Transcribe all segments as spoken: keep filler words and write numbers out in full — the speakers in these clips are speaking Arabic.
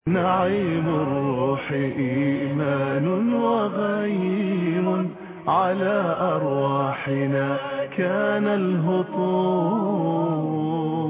نعيم الروح إيمان وغيم على أرواحنا كان الهطول.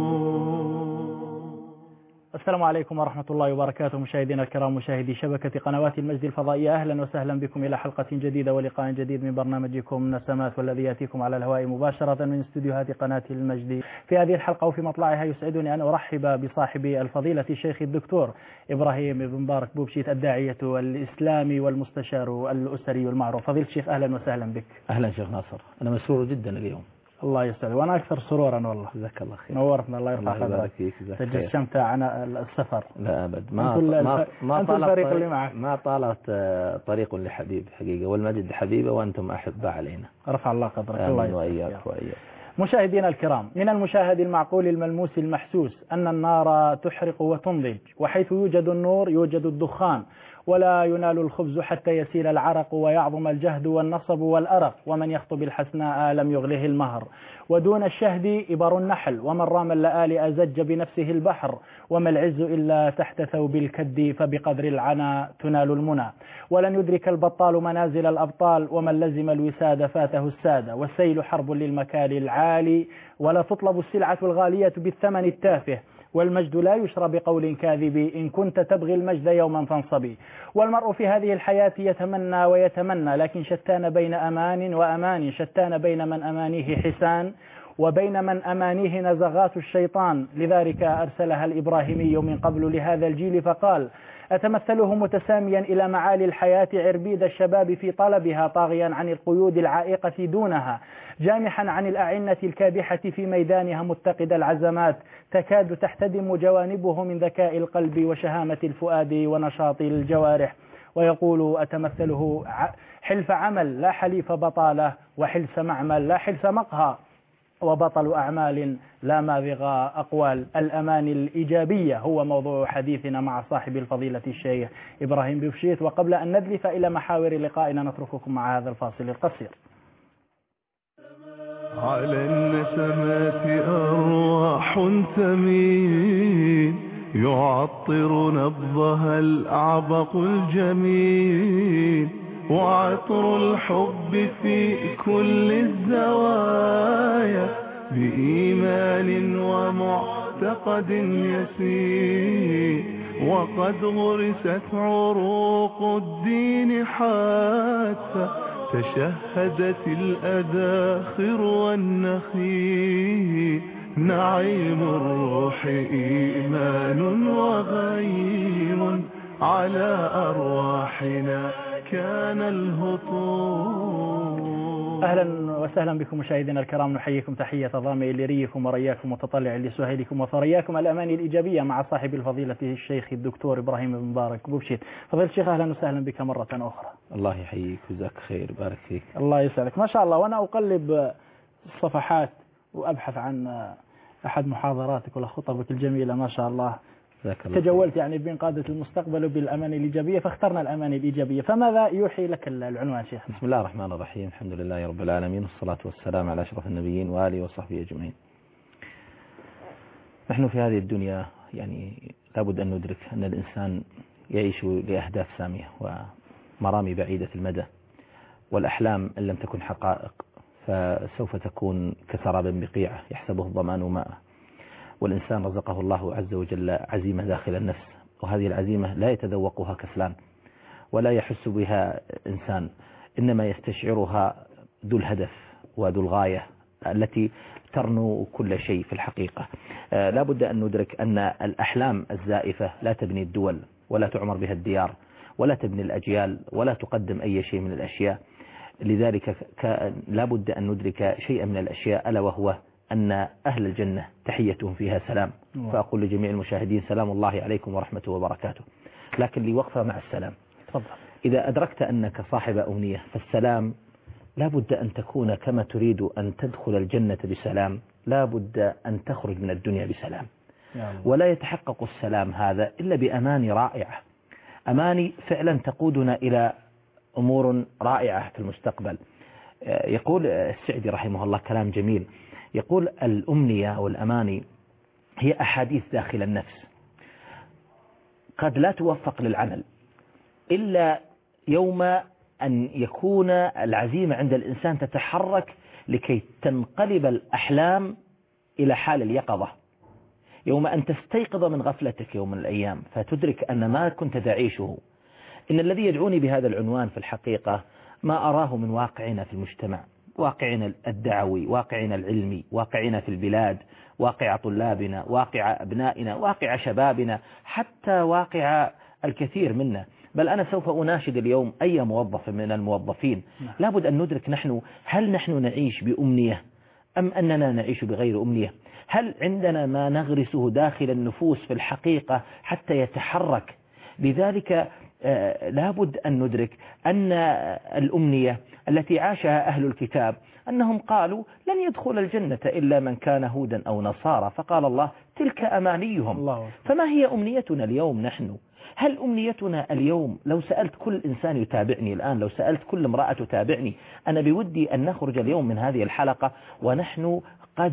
السلام عليكم ورحمة الله وبركاته، مشاهدينا الكرام، مشاهدي شبكة قنوات المجد الفضائية، أهلا وسهلا بكم إلى حلقة جديدة ولقاء جديد من برنامجكم نسمات، والذي يأتيكم على الهواء مباشرة من استديوهات قناة المجد. في هذه الحلقة وفي مطلعها يسعدني أن أرحب بصاحب الفضيلة الشيخ الدكتور إبراهيم بن مبارك بوبشيت، الداعية الإسلامي والمستشار الأسري المعروف. فضيلة الشيخ أهلا وسهلا بك. أهلا شيخ ناصر، أنا مسرور جدا اليوم. الله يسعدك، وأنا أكثر سرورا والله. جزاك الله خير. نورتنا، الله يرفع قدرك. تجشمت عن السفر. لا أبد، ما ما ما طالت الفريق اللي معك. ما طالت طريق لحبيب حقيقة، والمجد حبيبة وأنتم أحباء علينا. رفع الله قدرك. الله يسعدك وإياك وإياك. مشاهدينا الكرام، من المشاهد المعقول الملموس المحسوس أن النار تحرق وتنضج، وحيث يوجد النور يوجد الدخان، ولا ينال الخبز حتى يسيل العرق ويعظم الجهد والنصب والأرق، ومن يخطب الحسناء لم يغله المهر، ودون الشهد إبر النحل، ومن رام اللآلئ أزج بنفسه البحر، وما العز إلا تحت ثوب الكد، فبقدر العنا تنال المنى، ولن يدرك البطال منازل الأبطال، ومن لزم الوساد فاته السادة، والسيل حرب للمكال العالي، ولا تطلب السلعة الغالية بالثمن التافه، والمجد لا يشرى بقول كاذب، إن كنت تبغي المجد يوما فانصبي. والمرء في هذه الحياة يتمنى ويتمنى، لكن شتان بين أمان وأمان، شتان بين من أمانيه حسان وبين من أمانيه نزغات الشيطان، لذلك أرسلها الإبراهيمي من قبل لهذا الجيل فقال: أتمثله متساميا إلى معالي الحياة عربيد الشباب في طلبها، طاغيا عن القيود العائقة دونها، جامحا عن الأعنة الكادحة في ميدانها، متقد العزمات تكاد تحتدم جوانبه من ذكاء القلب وشهامة الفؤاد ونشاط الجوارح. ويقول: أتمثله حلف عمل لا حليف بطالة، وحلس معمل لا حلس مقهى، وبطل أعمال لا ماذغ أقوال. الأمان الإيجابية هو موضوع حديثنا مع صاحب الفضيلة الشيخ إبراهيم بوبشيت. وقبل أن ندلف إلى محاور لقائنا نترككم مع هذا الفاصل القصير. على النسمات أرواح تميل، يعطر نبضها الأعبق الجميل، وعطر الحب في كل الزوايا، بإيمان ومعتقد يسير، وقد غرست عروق الدين حتى تشهدت الأداخر والنخيل. نعيم الروح إيمان وغيم على أرواحنا كان الهطول. أهلا وسهلا بكم مشاهدينا الكرام، نحييكم تحية ضامئ لريكم ورياكم متطلع لسهيلكم وثرياكم، الأمان الإيجابية مع صاحب الفضيلة الشيخ الدكتور إبراهيم بن مبارك بوبشيت. فضيلة الشيخ أهلا وسهلا بك مرة أخرى. الله يحييك وجزاك خير، بارك فيك. الله يسعدك. ما شاء الله، وأنا أقلب الصفحات وأبحث عن أحد محاضراتك ولا خطبك الجميلة ما شاء الله، تجولت يعني بين قادة المستقبل وبالأمان الإيجابية، فاخترنا الأمان الإيجابية. فماذا يوحي لك العنوان شيخ؟ بسم الله الرحمن الرحيم، الحمد لله رب العالمين، والصلاة والسلام على أشرف النبيين وآله وصحبه أجمعين. نحن في هذه الدنيا يعني لابد أن ندرك أن الإنسان يعيش لأهداف سامية ومرامي بعيدة المدى، والأحلام إن لم تكن حقائق فسوف تكون كسراب بقيعة يحسبه الظمآن ماء. والإنسان رزقه الله عز وجل عزيمة داخل النفس، وهذه العزيمة لا يتذوقها كسلان ولا يحس بها إنسان، إنما يستشعرها ذو الهدف وذو الغاية التي ترنو كل شيء في الحقيقة. آه لا بد أن ندرك أن الأحلام الزائفة لا تبني الدول ولا تعمر بها الديار ولا تبني الأجيال ولا تقدم أي شيء من الأشياء. لذلك لا بد أن ندرك شيئا من الأشياء، ألا وهو أن أهل الجنة تحيتهم فيها سلام. فأقول لجميع المشاهدين: سلام الله عليكم ورحمته وبركاته. لكن لي وقفة مع السلام. تفضل. إذا أدركت أنك صاحب أمنية فالسلام لا بد أن تكون كما تريد أن تدخل الجنة بسلام، لا بد أن تخرج من الدنيا بسلام. ولا يتحقق السلام هذا إلا بأماني رائعة، أماني فعلا تقودنا إلى أمور رائعة في المستقبل. يقول السعدي رحمه الله كلام جميل، يقول: الأمنية والأماني هي أحاديث داخل النفس قد لا توفق للعمل إلا يوم أن يكون العزيمة عند الإنسان تتحرك لكي تنقلب الأحلام إلى حال اليقظة. يوم أن تستيقظ من غفلتك يوم من الأيام فتدرك أن ما كنت تعيشه. إن الذي يدعوني بهذا العنوان في الحقيقة ما أراه من واقعنا في المجتمع، واقعنا الدعوي، واقعنا العلمي، واقعنا في البلاد، واقع طلابنا، واقع أبنائنا، واقع شبابنا، حتى واقع الكثير منا. بل أنا سوف أناشد اليوم أي موظف من الموظفين، لابد أن ندرك نحن هل نحن نعيش بأمنية أم أننا نعيش بغير أمنية؟ هل عندنا ما نغرسه داخل النفوس في الحقيقة حتى يتحرك؟ لذلك لابد أن ندرك أن الأمنية التي عاشها أهل الكتاب أنهم قالوا لن يدخل الجنة إلا من كان هودا أو نصارى، فقال الله تلك أمانيهم. الله. فما هي أمنيتنا اليوم نحن؟ هل أمنيتنا اليوم لو سألت كل إنسان يتابعني الآن، لو سألت كل امرأة تتابعني، أنا بودي أن نخرج اليوم من هذه الحلقة ونحن قد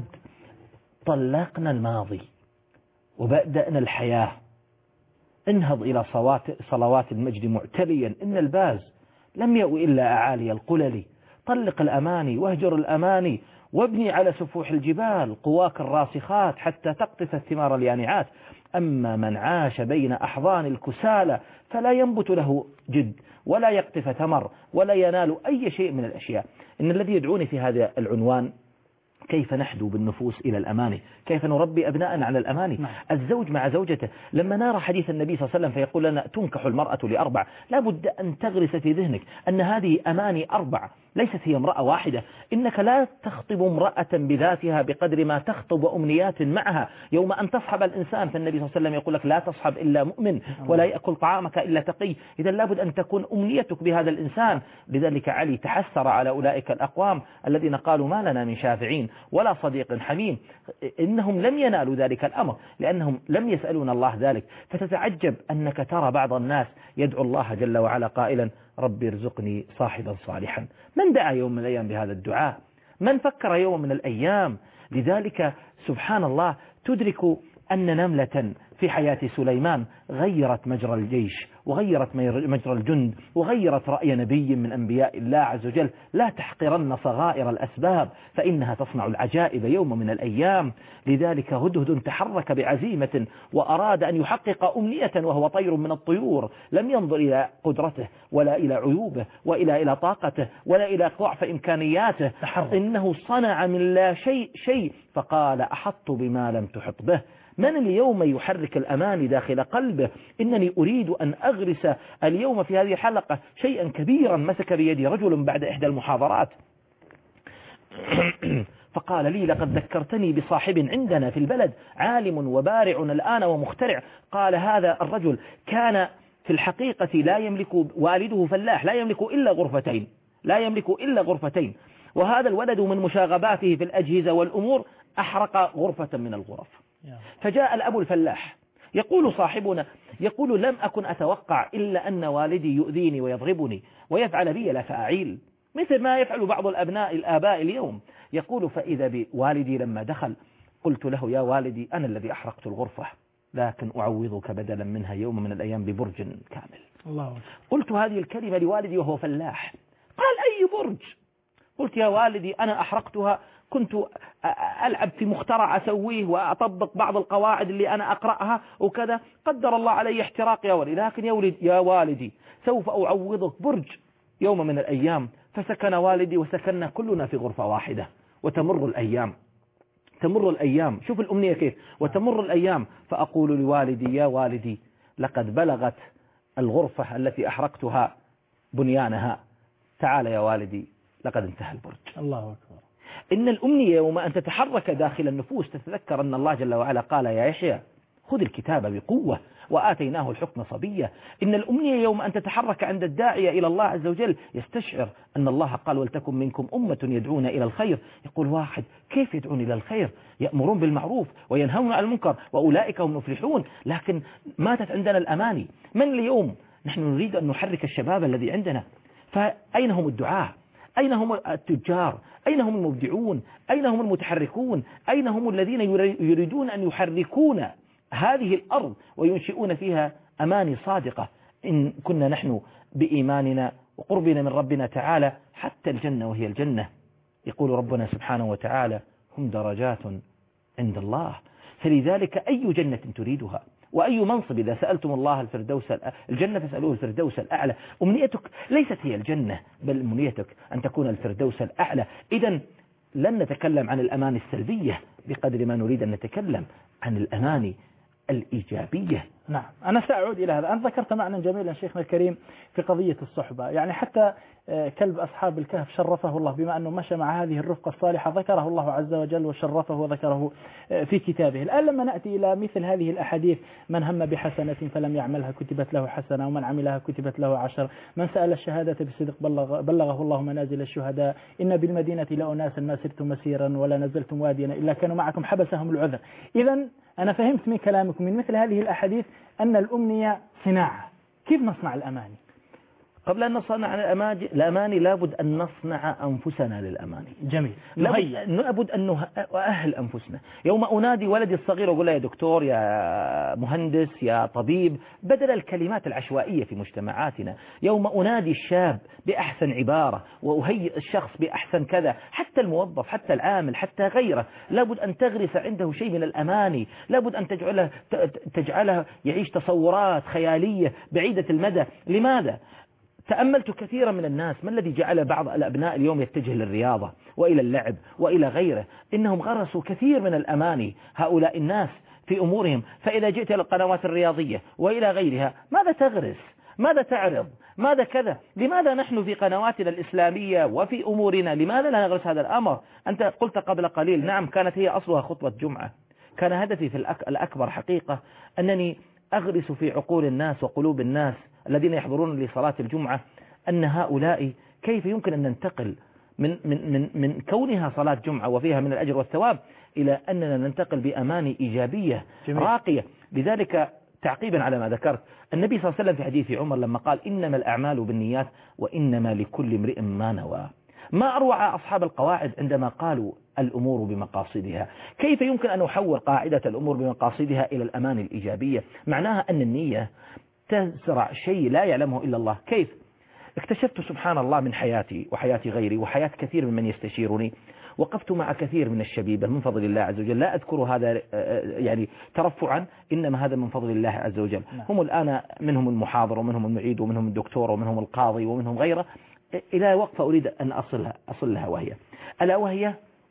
طلقنا الماضي وبدأنا الحياة، انهض إلى صلوات المجد معتليا إن الباز لم يأو إلا أعالي القلل، طلق الأماني واهجر الأماني وابني على سفوح الجبال قواك الراسخات حتى تقطف الثمار اليانعات. أما من عاش بين أحضان الكسالى فلا ينبت له جد ولا يقطف ثمر ولا ينال أي شيء من الأشياء. إن الذي يدعوني في هذا العنوان كيف نحدو بالنفوس إلى الأماني، كيف نربي أبناءنا على الأماني. نعم. الزوج مع زوجته، لما نرى حديث النبي صلى الله عليه وسلم فيقول لنا تنكح المرأة لأربع، لابد أن تغرس في ذهنك أن هذه أماني أربع، ليست هي امرأة واحدة. إنك لا تخطب امرأة بذاتها بقدر ما تخطب أمنيات معها. يوم أن تصحب الإنسان فالنبي صلى الله عليه وسلم يقول لك لا تصحب إلا مؤمن ولا يأكل طعامك إلا تقي. إذا لابد أن تكون أمنيتك بهذا الإنسان. لذلك علي تحسر على أولئك الأقوام الذين قالوا ما لنا من شافعين ولا صديق حميم. إنهم لم ينالوا ذلك الأمر لأنهم لم يسألون الله ذلك. فتتعجب أنك ترى بعض الناس يدعو الله جل وعلا قائلا ربي ارزقني صاحبا صالحا. من دعا يوم من الأيام بهذا الدعاء؟ من فكر يوم من الأيام؟ لذلك سبحان الله تدرك أن نملة في حياة سليمان غيرت مجرى الجيش وغيرت مجرى الجند وغيرت رأي نبي من أنبياء الله عز وجل. لا تحقرن صغائر الأسباب فإنها تصنع العجائب يوم من الأيام. لذلك هدهد تحرك بعزيمة وأراد أن يحقق أمنية وهو طير من الطيور، لم ينظر إلى قدرته ولا إلى عيوبه وإلى إلى طاقته ولا إلى ضعف إمكانياته. تحرك. إنه صنع من لا شيء شيء فقال أحط بما لم تحط به. من اليوم يحرك الأمان داخل قلبه؟ إنني أريد أن أغرس اليوم في هذه الحلقة شيئا كبيرا. مسك بيدي رجل بعد إحدى المحاضرات فقال لي لقد ذكرتني بصاحب عندنا في البلد عالم وبارع الآن ومخترع. قال هذا الرجل كان في الحقيقة لا يملك، والده فلاح لا يملك إلا غرفتين لا يملك إلا غرفتين وهذا الولد من مشاغباته في الأجهزة والأمور أحرق غرفة من الغرف. فجاء الأب الفلاح يقول صاحبنا يقول لم أكن أتوقع إلا أن والدي يؤذيني ويضربني ويفعل بي لا فأعيل مثل ما يفعل بعض الأبناء الآباء اليوم. يقول فإذا بوالدي لما دخل قلت له يا والدي أنا الذي أحرقت الغرفة لكن أعوضك بدلا منها يوم من الأيام ببرج كامل. الله. قلت هذه الكلمة لوالدي وهو فلاح. قال أي برج؟ قلت يا والدي أنا أحرقتها، كنت ألعب في مخترع أسويه وأطبق بعض القواعد اللي أنا أقرأها وكذا، قدر الله علي احتراق يا والدي، لكن يا والدي, يا والدي سوف أعوضك برج يوم من الأيام. فسكن والدي وسكننا كلنا في غرفة واحدة. وتمر الأيام تمر الأيام شوف الأمنية كيف. وتمر الأيام فأقول لوالدي يا والدي لقد بلغت الغرفة التي أحرقتها بنيانها، تعال يا والدي لقد انتهى البرج. الله أكبر. إن الأمنية يوم أن تتحرك داخل النفوس تتذكر أن الله جل وعلا قال يا يحيى خذ الكتاب بقوة وآتيناه الحكم صبية. إن الأمنية يوم أن تتحرك عند الداعية إلى الله عز وجل يستشعر أن الله قال ولتكن منكم أمة يدعون إلى الخير. يقول واحد كيف يدعون إلى الخير؟ يأمرون بالمعروف وينهون عن المنكر وأولئك هم المفلحون. لكن ماتت عندنا الأماني. من اليوم نحن نريد أن نحرك الشباب الذي عندنا، فأين هم الدعاة؟ أين هم التجار؟ أين هم المبدعون؟ أين هم المتحركون؟ أين هم الذين يريدون أن يحركون هذه الأرض وينشئون فيها أماني صادقة إن كنا نحن بإيماننا وقربنا من ربنا تعالى حتى الجنة وهي الجنة. يقول ربنا سبحانه وتعالى هم درجات عند الله، فلذلك أي جنة تريدها وأي منصب إذا سألتم الله الفردوس الجنة فاسألوه الفردوس الأعلى. أمنيتك ليست هي الجنة بل أمنيتك أن تكون الفردوس الأعلى. إذن لن نتكلم عن الأماني السلبية بقدر ما نريد أن نتكلم عن الأماني الإيجابية. نعم، أنا سأعود إلى هذا. أنت ذكرت معنى جميلا شيخنا الكريم في قضية الصحبة، يعني حتى كلب أصحاب الكهف شرفه الله بما أنه مشى مع هذه الرفقة الصالحة، ذكره الله عز وجل وشرفه وذكره في كتابه. الآن لما نأتي إلى مثل هذه الأحاديث، من هم بحسنة فلم يعملها كتبت له حسنة ومن عملها كتبت له عشر، من سأل الشهادة بصدق بلغ بلغه الله منازل الشهداء، إن بالمدينة لأناسا ما سرتم مسيرا ولا نزلتم واديا إلا كانوا معكم حبسهم العذر. إذا أنا فهمت من كلامكم من مثل هذه الأحاديث أن الأمنية صناعة. كيف نصنع الأماني؟ قبل أن نصنع الأماني لابد أن نصنع أنفسنا للأماني. جميل. لابد أن نؤهل أنفسنا. يوم أنادي ولدي الصغير وأقول له يا دكتور يا مهندس يا طبيب بدل الكلمات العشوائية في مجتمعاتنا، يوم أنادي الشاب بأحسن عبارة وأهيئ الشخص بأحسن كذا، حتى الموظف حتى العامل حتى غيره، لابد أن تغرس عنده شيء من الأماني، لابد أن تجعله تجعله يعيش تصورات خيالية بعيدة المدى. لماذا؟ تأملت كثيرا من الناس ما الذي جعل بعض الأبناء اليوم يتجه للرياضة وإلى اللعب وإلى غيره؟ إنهم غرسوا كثير من الأماني هؤلاء الناس في أمورهم. فإذا جئت إلى القنوات الرياضية وإلى غيرها ماذا تغرس؟ ماذا تعرض؟ ماذا كذا؟ لماذا نحن في قنواتنا الإسلامية وفي أمورنا لماذا لا نغرس هذا الأمر؟ أنت قلت قبل قليل نعم كانت هي أصلها خطبة جمعة. كان هدفي في الأكبر حقيقة أنني أغرس في عقول الناس وقلوب الناس الذين يحضرون لصلاة الجمعة أن هؤلاء كيف يمكن أن ننتقل من, من, من, من كونها صلاة جمعة وفيها من الأجر والثواب إلى أننا ننتقل بأماني إيجابية جميل. راقية. لذلك تعقيبا على ما ذكرت النبي صلى الله عليه وسلم في حديث عمر لما قال إنما الأعمال بالنيات وإنما لكل امرئ ما نوى، ما أروع أصحاب القواعد عندما قالوا الأمور بمقاصدها. كيف يمكن أن نحول قاعدة الأمور بمقاصدها إلى الأمان الإيجابية؟ معناها أن النية تزرع شيء لا يعلمه إلا الله. كيف؟ اكتشفت سبحان الله من حياتي وحياة غيري وحياة كثير ممن يستشيرني، وقفت مع كثير من الشبيبة من فضل الله عز وجل، لا أذكر هذا يعني ترفعا إنما هذا من فضل الله عز وجل. هم الآن منهم المحاضر ومنهم المعيد ومنهم الدكتور ومنهم القاضي ومنهم غيره، إلى وقفة أريد أن أصلها, أصلها وهي ألا وهي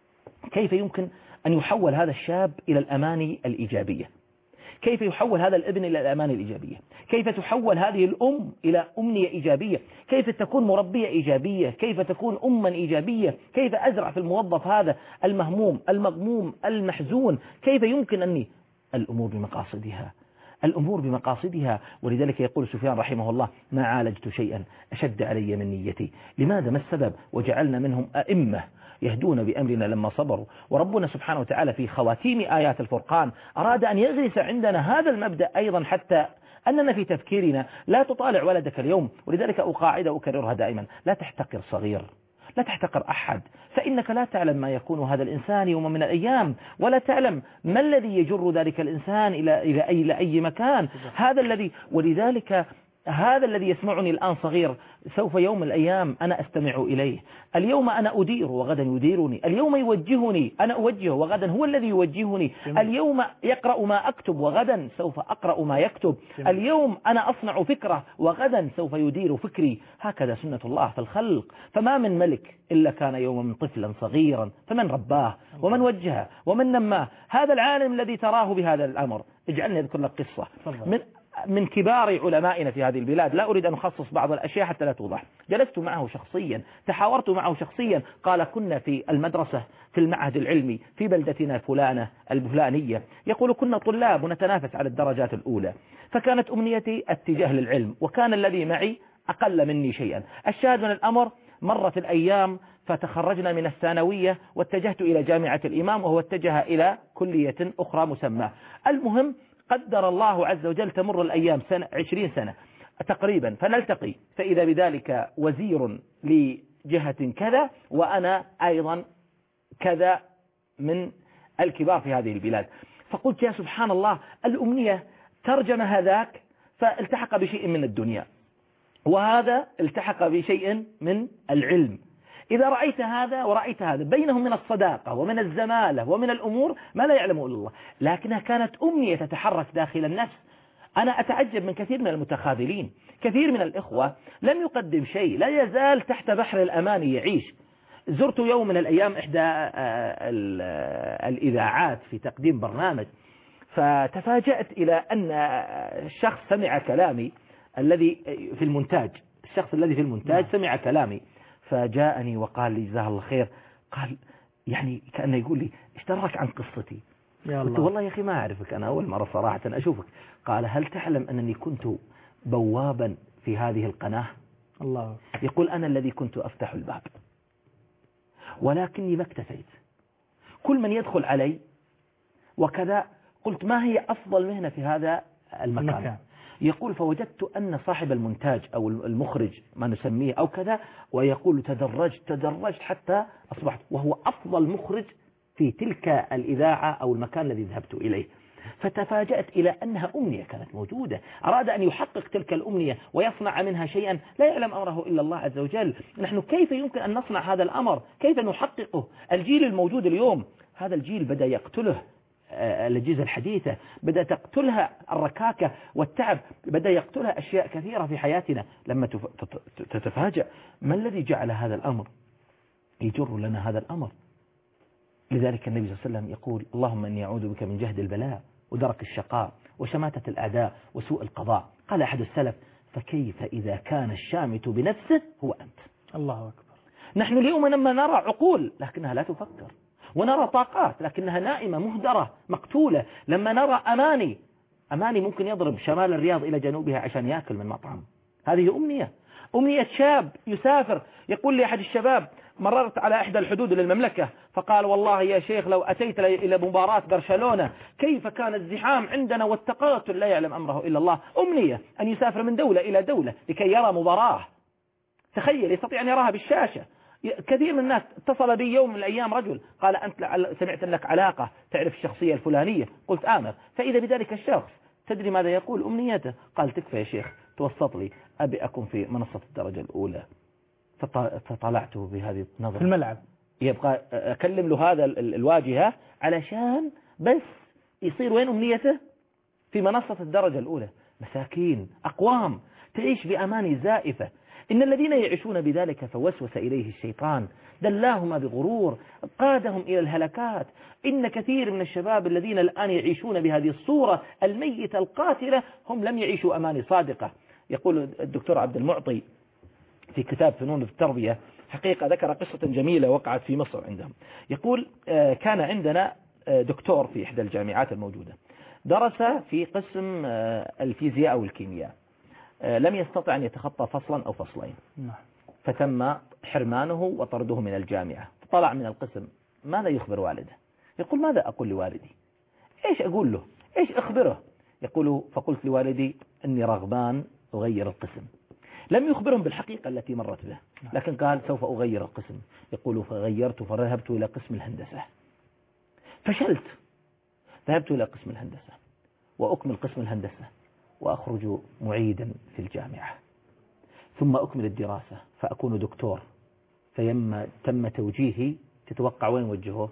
كيف يمكن أن يحول هذا الشاب إلى الأماني الإيجابية؟ كيف يحول هذا الابن إلى الأماني الإيجابية؟ كيف تحول هذه الأم إلى أمنية إيجابية؟ كيف تكون مربية إيجابية؟ كيف تكون أما إيجابية؟ كيف أزرع في الموظف هذا المهموم المغموم المحزون؟ كيف يمكن أني الأمور بمقاصدها الأمور بمقاصدها ولذلك يقول سفيان رحمه الله ما عالجت شيئا أشد علي من نيتي. لماذا؟ ما السبب؟ وجعلنا منهم أئمة يهدون بأمرنا لما صبروا. وربنا سبحانه وتعالى في خواتيم آيات الفرقان أراد أن يغرس عندنا هذا المبدأ أيضا حتى أننا في تفكيرنا لا تطالع ولدك اليوم. ولذلك أقاعد أكررها دائما لا تحتقر صغير، لا تحتقر أحد، فإنك لا تعلم ما يكون هذا الإنسان يوم من الأيام، ولا تعلم ما الذي يجر ذلك الإنسان إلى إلى أي إلى أي مكان. هذا الذي ولذلك هذا الذي يسمعني الآن صغير سوف يوم من الأيام أنا أستمع إليه. اليوم أنا أدير وغدا يديرني، اليوم يوجهني أنا أوجهه وغدا هو الذي يوجهني، اليوم يقرأ ما أكتب وغدا سوف أقرأ ما يكتب، اليوم أنا أصنع فكرة وغدا سوف يدير فكري. هكذا سنة الله في الخلق. فما من ملك إلا كان يوما طفلا صغيرا فمن رباه ومن وجهه ومن نماه. هذا العالم الذي تراه بهذا الأمر، اجعلني أذكر لك قصة من من كبار علمائنا في هذه البلاد، لا أريد أن أخصص بعض الأشياء حتى لا توضح. جلست معه شخصيا، تحاورت معه شخصيا، قال كنا في المدرسة في المعهد العلمي في بلدتنا فلانة الفلانية، يقول كنا طلاب ونتنافس على الدرجات الأولى، فكانت أمنيتي اتجاه للعلم وكان الذي معي أقل مني شيئا. الشاهد من الأمر مرت الأيام فتخرجنا من الثانوية واتجهت إلى جامعة الإمام وهو اتجه إلى كلية أخرى مسمى. المهم قدر الله عز وجل تمر الأيام سنة عشرين سنة تقريبا فنلتقي، فإذا بذلك وزير لجهة كذا وأنا أيضا كذا من الكبار في هذه البلاد. فقلت يا سبحان الله الأمنية ترجم هذاك فالتحق بشيء من الدنيا، وهذا التحق بشيء من العلم. إذا رأيت هذا ورأيت هذا بينهم من الصداقة ومن الزمالة ومن الأمور ما لا يعلمه إلا الله، لكنها كانت أمنية تتحرك داخل النفس. أنا أتعجب من كثير من المتخاذلين، كثير من الإخوة لم يقدم شيء، لا يزال تحت بحر الأماني يعيش. زرت يوم من الأيام إحدى الإذاعات في تقديم برنامج، فتفاجأت إلى أن الشخص سمع كلامي الذي في المونتاج، الشخص الذي في المونتاج سمع كلامي فجاءني وقال لي جزاه الله خير، قال يعني كأنه يقول لي ايش درك عن قصتي؟ قلت والله يا أخي ما أعرفك، أنا أول مرة صراحة أشوفك. قال هل تعلم أنني كنت بوابا في هذه القناة؟ الله. يقول أنا الذي كنت أفتح الباب ولكني ما اكتفيت، كل من يدخل علي وكذا قلت ما هي أفضل مهنة في هذا المكان, المكان. يقول فوجدت أن صاحب المونتاج أو المخرج ما نسميه أو كذا، ويقول تدرجت تدرجت حتى أصبحت وهو أفضل مخرج في تلك الإذاعة أو المكان الذي ذهبت إليه. فتفاجأت إلى أنها أمنية كانت موجودة، أراد أن يحقق تلك الأمنية ويصنع منها شيئا لا يعلم أمره إلا الله عز وجل. نحن كيف يمكن أن نصنع هذا الأمر؟ كيف نحققه؟ الجيل الموجود اليوم هذا الجيل بدأ يقتله الأجهزة الحديثة، بدأ تقتلها الركاكة والتعب، بدأ يقتلها أشياء كثيرة في حياتنا. لما تتفاجأ ما الذي جعل هذا الأمر يجر لنا هذا الأمر؟ لذلك النبي صلى الله عليه وسلم يقول اللهم إني أعوذ بك من جهد البلاء ودرك الشقاء وشماتة الأعداء وسوء القضاء. قال أحد السلف فكيف إذا كان الشامت بنفسه هو أنت؟ الله أكبر. نحن اليوم لما نرى عقول لكنها لا تفكر، ونرى طاقات لكنها نائمة مهدرة مقتولة، لما نرى أماني أماني ممكن يضرب شمال الرياض إلى جنوبها عشان يأكل من مطعم. هذه أمنية أمنية شاب يسافر. يقول لي أحد الشباب مررت على إحدى الحدود للمملكة فقال والله يا شيخ لو أتيت إلى مباراة برشلونة كيف كان الزحام عندنا والتقاتل لا يعلم أمره إلا الله. أمنية أن يسافر من دولة إلى دولة لكي يرى مباراة، تخيل يستطيع أن يراها بالشاشة. كثير من الناس اتصل بي يوم من الأيام رجل قال أنت سمعت لك علاقة تعرف الشخصية الفلانية؟ قلت آمر. فإذا بذلك الشخص تدري ماذا يقول؟ أمنيته. قال تكفى يا شيخ توسط لي، أبي أكون في منصة الدرجة الأولى. فطلعته بهذه النظرة في الملعب، يبقى أكلم له هذا الواجهة علشان بس يصير وين أمنيته؟ في منصة الدرجة الأولى. مساكين أقوام تعيش بأماني زائفة. إن الذين يعيشون بذلك فوسوس إليه الشيطان دلاهما بغرور قادهم إلى الهلكات. إن كثير من الشباب الذين الآن يعيشون بهذه الصورة الميتة القاتلة هم لم يعيشوا أماني صادقة. يقول الدكتور عبد المعطي في كتاب فنون التربية حقيقة ذكر قصة جميلة وقعت في مصر عندهم. يقول كان عندنا دكتور في إحدى الجامعات الموجودة درس في قسم الفيزياء أو الكيمياء، لم يستطع أن يتخطى فصلا أو فصلين فتم حرمانه وطرده من الجامعة. طلع من القسم ماذا يخبر والده؟ يقول ماذا أقول لوالدي؟ إيش أقول له؟ إيش أخبره؟ يقول فقلت لوالدي أني رغبان أغير القسم. لم يخبرهم بالحقيقة التي مرت به، لكن قال سوف أغير القسم. يقول فغيرت فذهبت إلى قسم الهندسة، فشلت. ذهبت إلى قسم الهندسة وأكمل قسم الهندسة وأخرج معيدا في الجامعة، ثم أكمل الدراسة فأكون دكتور. فيما تم توجيهي تتوقع وين وجهوه؟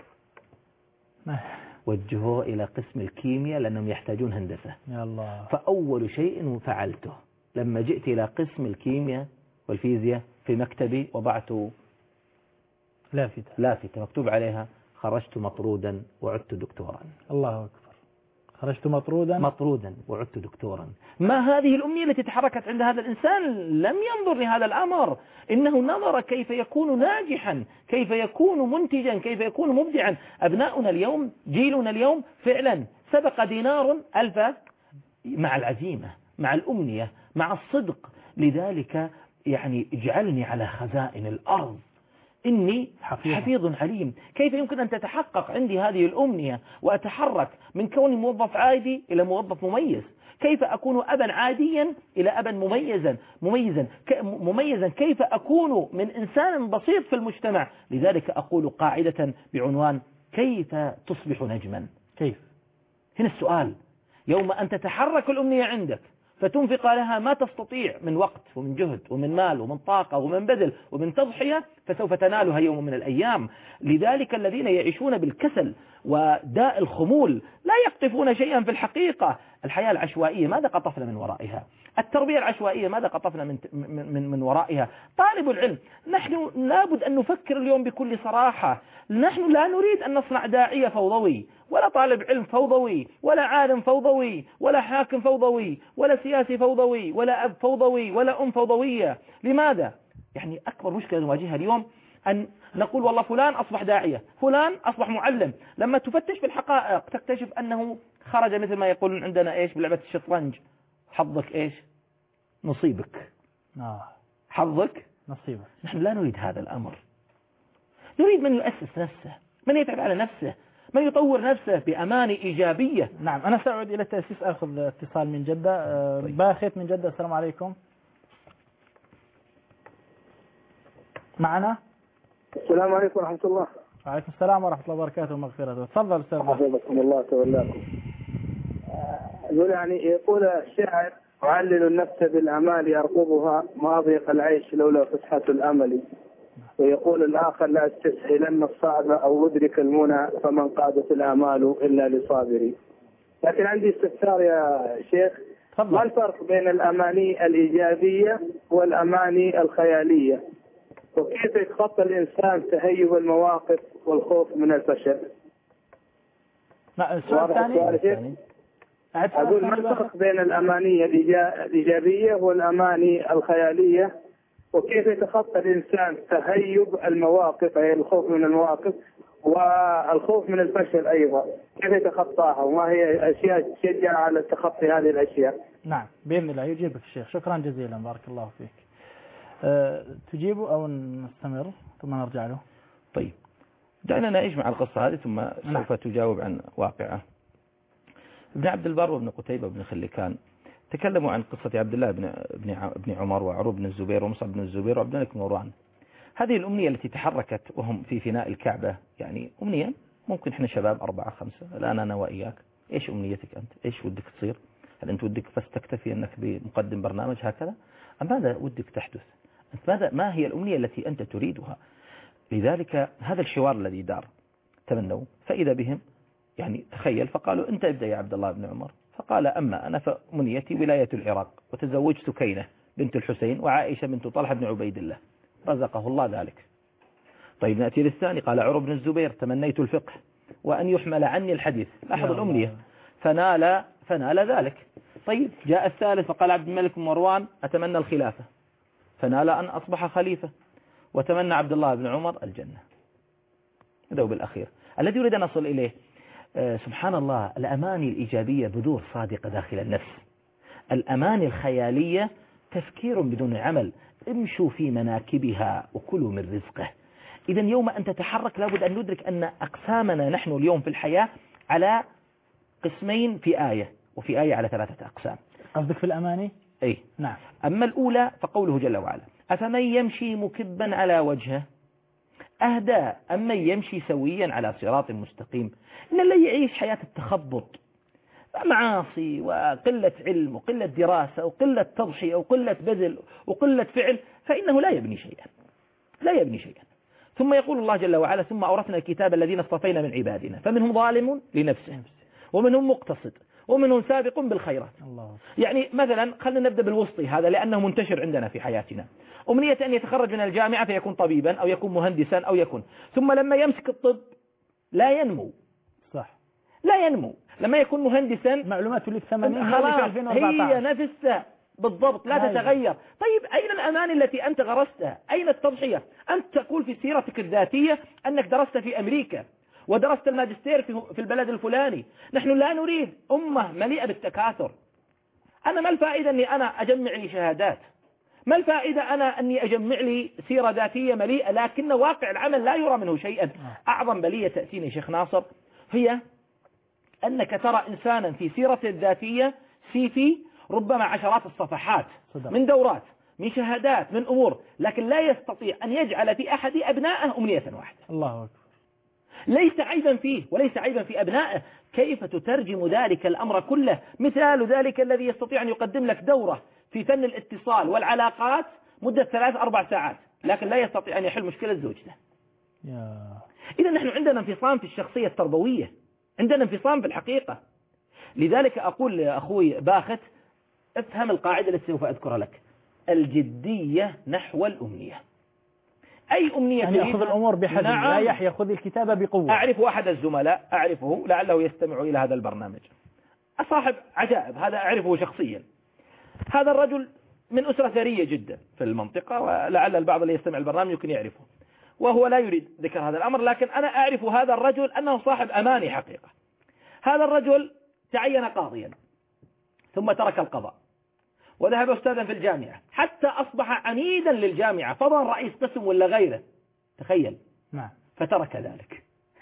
وجهوه إلى قسم الكيمياء لأنهم يحتاجون هندسة. يا الله. فأول شيء فعلته لما جئت إلى قسم الكيمياء والفيزياء في مكتبي وضعت لافتة لافتة مكتوب عليها خرجت مطرودا وعدت دكتورا. الله أكبر. خرجت مطرودا مطرودا وعدت دكتورا. ما هذه الأمنية التي تحركت عند هذا الإنسان؟ لم ينظر لهذا الأمر، إنه نظر كيف يكون ناجحا، كيف يكون منتجا، كيف يكون مبدعا. أبناؤنا اليوم جيلنا اليوم فعلا سبق دينار ألف مع العزيمة مع الأمنية مع الصدق. لذلك يعني اجعلني على خزائن الأرض إني حفيظ عليم. كيف يمكن أن تتحقق عندي هذه الأمنية وأتحرك من كوني موظف عادي إلى موظف مميز؟ كيف أكون أبا عاديا إلى أبا مميزا مميزا مميزا كيف أكون من إنسان بسيط في المجتمع؟ لذلك أقول قاعدة بعنوان كيف تصبح نجما؟ كيف؟ هنا السؤال. يوم أن تتحرك الأمنية عندك فتنفق لها ما تستطيع من وقت ومن جهد ومن مال ومن طاقة ومن بذل ومن تضحية، فسوف تنالها يوم من الأيام. لذلك الذين يعيشون بالكسل وداء الخمول لا يقطفون شيئا في الحقيقة. الحياة العشوائية ماذا قطفنا من ورائها؟ التربية العشوائية ماذا قطفنا من من من ورائها؟ طالب العلم، نحن لابد أن نفكر اليوم بكل صراحة. نحن لا نريد أن نصنع داعية فوضوي، ولا طالب علم فوضوي، ولا عالم فوضوي، ولا حاكم فوضوي، ولا سياسي فوضوي، ولا أب فوضوي، ولا أم فوضوية. لماذا؟ يعني أكبر مشكلة نواجهها اليوم أن نقول والله فلان أصبح داعية، فلان أصبح معلم. لما تفتش في الحقائق تكتشف أنه خرج مثل ما يقولون عندنا إيش بلعبة الشطرنج، حظك إيش؟ نصيبك. آه. حظك نصيبك. نحن لا نريد هذا الأمر. نريد من يؤسس نفسه، من يتعب على نفسه، من يطور نفسه بأمانة إيجابية. نعم، أنا سأعود إلى التأسيس، أخذ اتصال من جدة. طيب. باخت من جدة، السلام عليكم. معنا؟ السلام عليكم ورحمة الله. وعليكم السلام ورحمة الله وبركاته ومغفرته. تفضل أستاذ. حفظكم الله تولاكم. يقول يعني يقول الشاعر: أعلل النفس بالأمال أرقبها ما أضيق العيش لولا فسحة الأمل. ويقول الآخر: لا استسهلن الصعب أو أدرك المنى فمن قادت الآمال إلا لصابري. لكن عندي استفسار يا شيخ، ما الفرق بين الأماني الإيجابية والأماني الخيالية؟ وكيف يتخطى الإنسان تهيب المواقف والخوف من الفشل؟ السؤال الثاني أقول ما الفرق بين الأماني الإيجابية والأماني الخيالية، وكيف يتخطى الإنسان تهيب المواقف أي الخوف من المواقف والخوف من الفشل أيضا، كيف يتخطاها وما هي أشياء تشجع على تخطي هذه الأشياء؟ نعم بإذن الله يجيبك الشيخ. شكرا جزيلا، بارك الله فيك. أه تجيب أو نستمر ثم نرجع له؟ طيب دعنا نعيش مع القصة هذه ثم سوف تجاوب عن واقعه. ابن عبد البر وابن قتيبة وابن خلكان تكلموا عن قصة عبد الله بن بن عمر وعروة بن الزبير ومصعب بن الزبير وعبد الملك بن مروان. هذه الأمنية التي تحركت وهم في فناء الكعبة، يعني أمنية ممكن احنا شباب أربعة خمسة الآن أنا وإياك، إيش أمنيتك أنت؟ إيش ودك تصير؟ هل أنت ودك بس تكتفي أنك بمقدم برنامج هكذا؟ أم ماذا ودك تحدث؟ أنت ماذا ما هي الأمنية التي أنت تريدها؟ لذلك هذا الحوار الذي دار تمنوا، فإذا بهم يعني تخيل فقالوا أنت ابدأ يا عبد الله بن عمر. فقال أما أنا فأمنيتي ولاية العراق، وتزوجت سكينة بنت الحسين وعائشة بنت طلحة بن عبيد الله، رزقه الله ذلك. طيب نأتي للثاني، قال عروة بن الزبير تمنيت الفقه وأن يحمل عني الحديث، لاحظ الأمنية، فنال فنال ذلك. طيب جاء الثالث فقال عبد الملك بن مروان أتمنى الخلافة، فنال أن أصبح خليفة، وتمنى عبد الله بن عمر الجنة. هذا هو بالأخير الذي يريد أن نصل إليه. آه سبحان الله، الأماني الإيجابية بذور صادقة داخل النفس، الأماني الخيالية تفكير بدون عمل، امشوا في مناكبها وكلوا من رزقه. إذا يوم أن تتحرك لابد أن ندرك أن أقسامنا نحن اليوم في الحياة على قسمين في آية، وفي آية على ثلاثة أقسام. قصدك في الأماني؟ أي نعم. أما الأولى فقوله جل وعلا: أفمن يمشي مكبا على وجهه أهدى أم من يمشي سويا على صراط مستقيم. إن اللي يعيش حياة التخبط، معاصي وقلة علم وقلة دراسة وقلة تضحية وقلة بذل وقلة فعل، فإنه لا يبني شيئا، لا يبني شيئا. ثم يقول الله جل وعلا: ثم أورثنا الكتاب الذين اصطفينا من عبادنا فمنهم ظالم لنفسه ومنهم مقتصد ومنهم سابق بالخيرات. الله. يعني مثلا خلينا نبدأ بالوسطي هذا لأنه منتشر عندنا في حياتنا. أمنية أن يتخرج من الجامعة فيكون طبيبا أو يكون مهندسا أو يكون، ثم لما يمسك الطب لا ينمو. صح، لا ينمو. لما يكون مهندسا معلومات اللي في ثمانين هي نفسها بالضبط لا تتغير. طيب أين الأمان التي أنت غرستها؟ أين التضحية؟ أنت تقول في سيرتك الذاتية أنك درست في أمريكا ودرست الماجستير في البلد الفلاني. نحن لا نريد أمة مليئة بالتكاثر. أنا ما الفائدة أني أنا أجمع لي شهادات؟ ما الفائدة أنا أني أجمع لي سيرة ذاتية مليئة لكن واقع العمل لا يرى منه شيئا؟ أعظم بلية تأتيني شيخ ناصر هي أنك ترى إنسانا في سيرته الذاتية سيفي ربما عشرات الصفحات من دورات من شهادات من أمور، لكن لا يستطيع أن يجعل في أحد أبنائه أمنية واحدة. الله أكبر. ليس عيبا فيه وليس عيبا في أبنائه. كيف تترجم ذلك الأمر كله؟ مثال ذلك الذي يستطيع أن يقدم لك دورة في فن الاتصال والعلاقات مدة ثلاث أربع ساعات، لكن لا يستطيع أن يحل مشكلة زوجته. إذا نحن عندنا انفصام في الشخصية التربوية، عندنا انفصام في الحقيقة. لذلك أقول لأخوي باخت افهم القاعدة التي سوف أذكرها لك: الجدية نحو الأمنية. أي أمنية يعني يأخذ الأمور بحزم. نعم. لا يحيى خذ الكتاب بقوة. أعرف أحد الزملاء أعرفه لعله يستمع إلى هذا البرنامج، صاحب عجائب، هذا أعرفه شخصيا. هذا الرجل من أسرة ثرية جدا في المنطقة، ولعل البعض اللي يستمع البرنامج يمكن يعرفه، وهو لا يريد ذكر هذا الأمر، لكن أنا أعرف هذا الرجل أنه صاحب أماني حقيقة. هذا الرجل تعين قاضيا ثم ترك القضاء وذهب أستاذا في الجامعة حتى أصبح عميدا للجامعة، فضلا رئيس قسم ولا غيره، تخيل. نعم. فترك ذلك.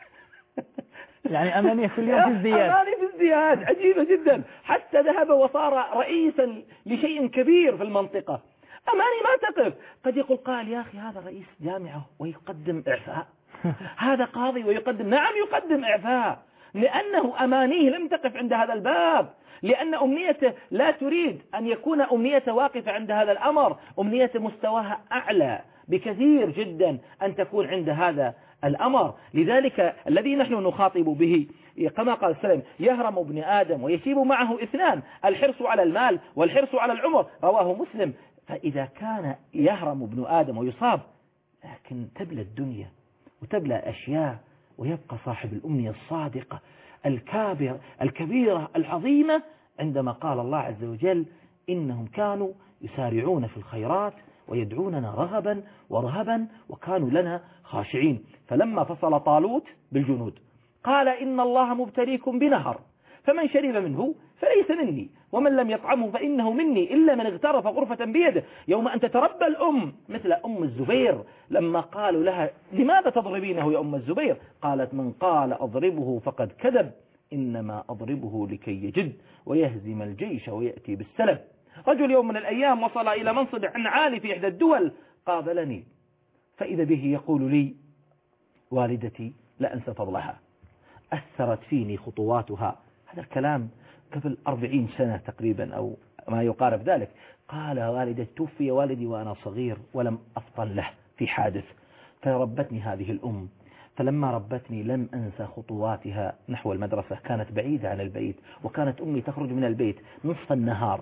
يعني أماني في اليوم في ازدياد. أماني في ازدياد عجيبة جدا، حتى ذهب وصار رئيسا لشيء كبير في المنطقة. أماني ما تقف. قد يقول قال يا أخي هذا رئيس جامعة ويقدم إعفاء، هذا قاضي ويقدم، نعم يقدم إعفاء، لأنه أمانيه لم تقف عند هذا الباب، لأن أمنيته لا تريد أن يكون أمنيته واقفة عند هذا الأمر، أمنية مستواها أعلى بكثير جدا أن تكون عند هذا الأمر. لذلك الذي نحن نخاطب به كما قال السلام: يهرم ابن آدم ويشيب معه اثنان، الحرص على المال والحرص على العمر، رواه مسلم. فإذا كان يهرم ابن آدم ويصاب، لكن تبلى الدنيا وتبلى أشياء، ويبقى صاحب الأمنية الصادقة الكابرة الكبيرة العظيمة عندما قال الله عز وجل: إنهم كانوا يسارعون في الخيرات ويدعوننا رغبا ورهبا وكانوا لنا خاشعين. فلما فصل طالوت بالجنود قال: إن الله مبتليكم بنهر فمن شرب منه فليس مني ومن لم يطعمه فإنه مني إلا من اغترف غرفة بيده. يوم أن تتربى الأم مثل أم الزبير لما قالوا لها: لماذا تضربينه يا أم الزبير؟ قالت: من قال أضربه فقد كذب، إنما أضربه لكي يجد ويهزم الجيش ويأتي بالسلب. رجل يوم من الأيام وصل إلى منصب عالي في إحدى الدول، قابلني فإذا به يقول لي: والدتي لا أنسى فضلها، أثرت فيني خطواتها. هذا الكلام قبل أربعين سنة تقريبا أو ما يقارب ذلك. قال: والدتي توفي والدي وأنا صغير ولم أفطن له في حادث، فربتني هذه الأم، فلما ربتني لم أنسى خطواتها نحو المدرسة، كانت بعيدة عن البيت، وكانت أمي تخرج من البيت نصف النهار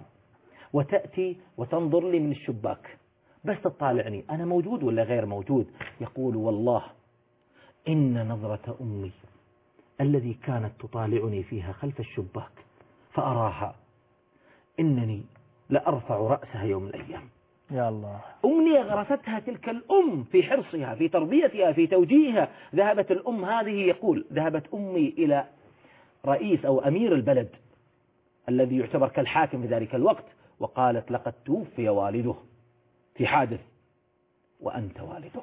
وتأتي وتنظر لي من الشباك بس تطالعني أنا موجود ولا غير موجود. يقول: والله إن نظرة أمي الذي كانت تطالعني فيها خلف الشباك فأراها إنني لأرفع رأسها يوم الأيام. يا الله. أمنية غرستها تلك الأم في حرصها في تربيتها في توجيهها. ذهبت الأم هذه، يقول: ذهبت أمي إلى رئيس أو أمير البلد الذي يعتبر كالحاكم في ذلك الوقت، وقالت: لقد توفي والده في حادث وأنت والده.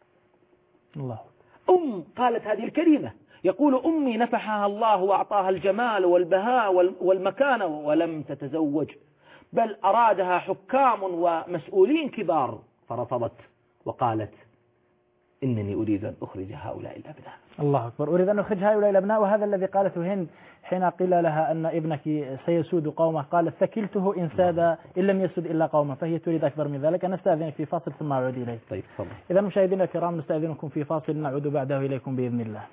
الله. أم قالت هذه الكلمة. يقول: أمي نفحها الله وأعطاها الجمال والبهاء والمكانة ولم تتزوج، بل أرادها حكام ومسؤولين كبار فرفضت وقالت: إنني أريد أن أخرج هؤلاء الأبناء. الله أكبر. أريد أن أخرج هؤلاء الأبناء. وهذا الذي قالته هند حين قيل لها أن ابنك سيسود قومه، قالت: ثكلته إن ساد إن لم يسد إلا قومه. فهي تريد أكبر من ذلك. أنا أستأذنك في فاصل ثم أعود إليك. طيب تفضل. إذا مشاهدينا الكرام نستأذنكم في فاصل نعود بعده إليكم بإذن الله.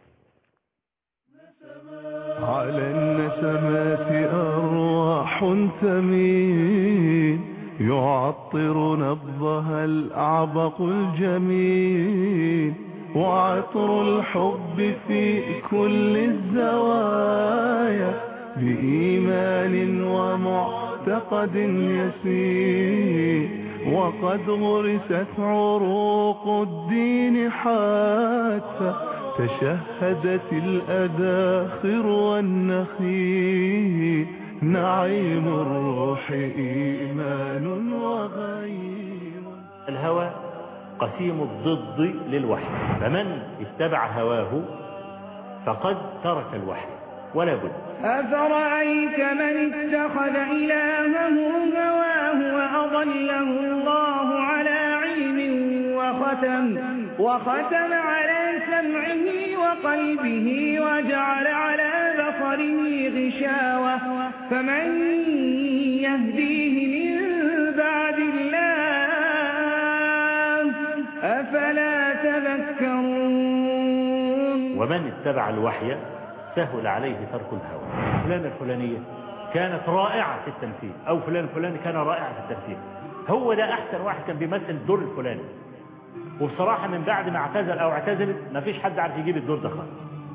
على النسمات أرواح تميل يعطر نبضها الأعبق الجميل، وعطر الحب في كل الزوايا بإيمان ومعتقد يسير، وقد غرست عروق الدين حتى تشهدت الأداخر والنخيل، نعيم الروح إيمان وغير. الهوى قسيم الضد للوحي، فمن اتبع هواه فقد ترك الوحي ولا بد. أفرأيت من اتخذ إلهه هواه وأضله الله على علم وختم وختم على سمعه وقلبه وجعل على بصره غشاوة فمن يهديه من بعد الله أفلا تذكرون. ومن اتبع الوحي سهل عليه ترك الهوى. فلان الفلانية كانت رائعة في التمثيل، أو فلان الفلاني كان رائع في التمثيل، هو ده أحسن واحد كان بيمثل الدور الفلاني، وبصراحة من بعد ما اعتزل أو اعتزلت ما فيش حد عارف يجيب الدور ده خالص.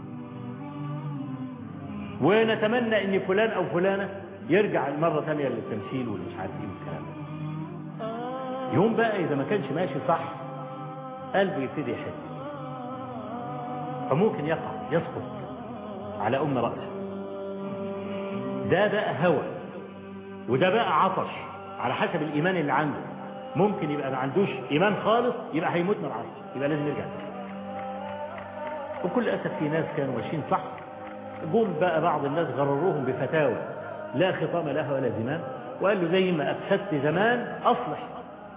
ونتمنى ان فلان او فلانة يرجع المرة ثانية للتمثيل واللي مش عارف ايه والكلام ده. يوم بقى اذا ما كانش ماشي صح قلبه يبتدي يحس، فممكن يقع يسقط على ام رأسه. ده بقى هوى، وده بقى عطش على حسب الايمان اللي عنده. ممكن يبقى ما عندوش ايمان خالص، يبقى هيموت من العطش، يبقى لازم يرجع. وكل اسف في ناس كانوا ماشيين صح، قوم بقى بعض الناس غرروهم بفتاوى لا خطام لها ولا زمام، وقال له زي ما افسدت زمان اصلح.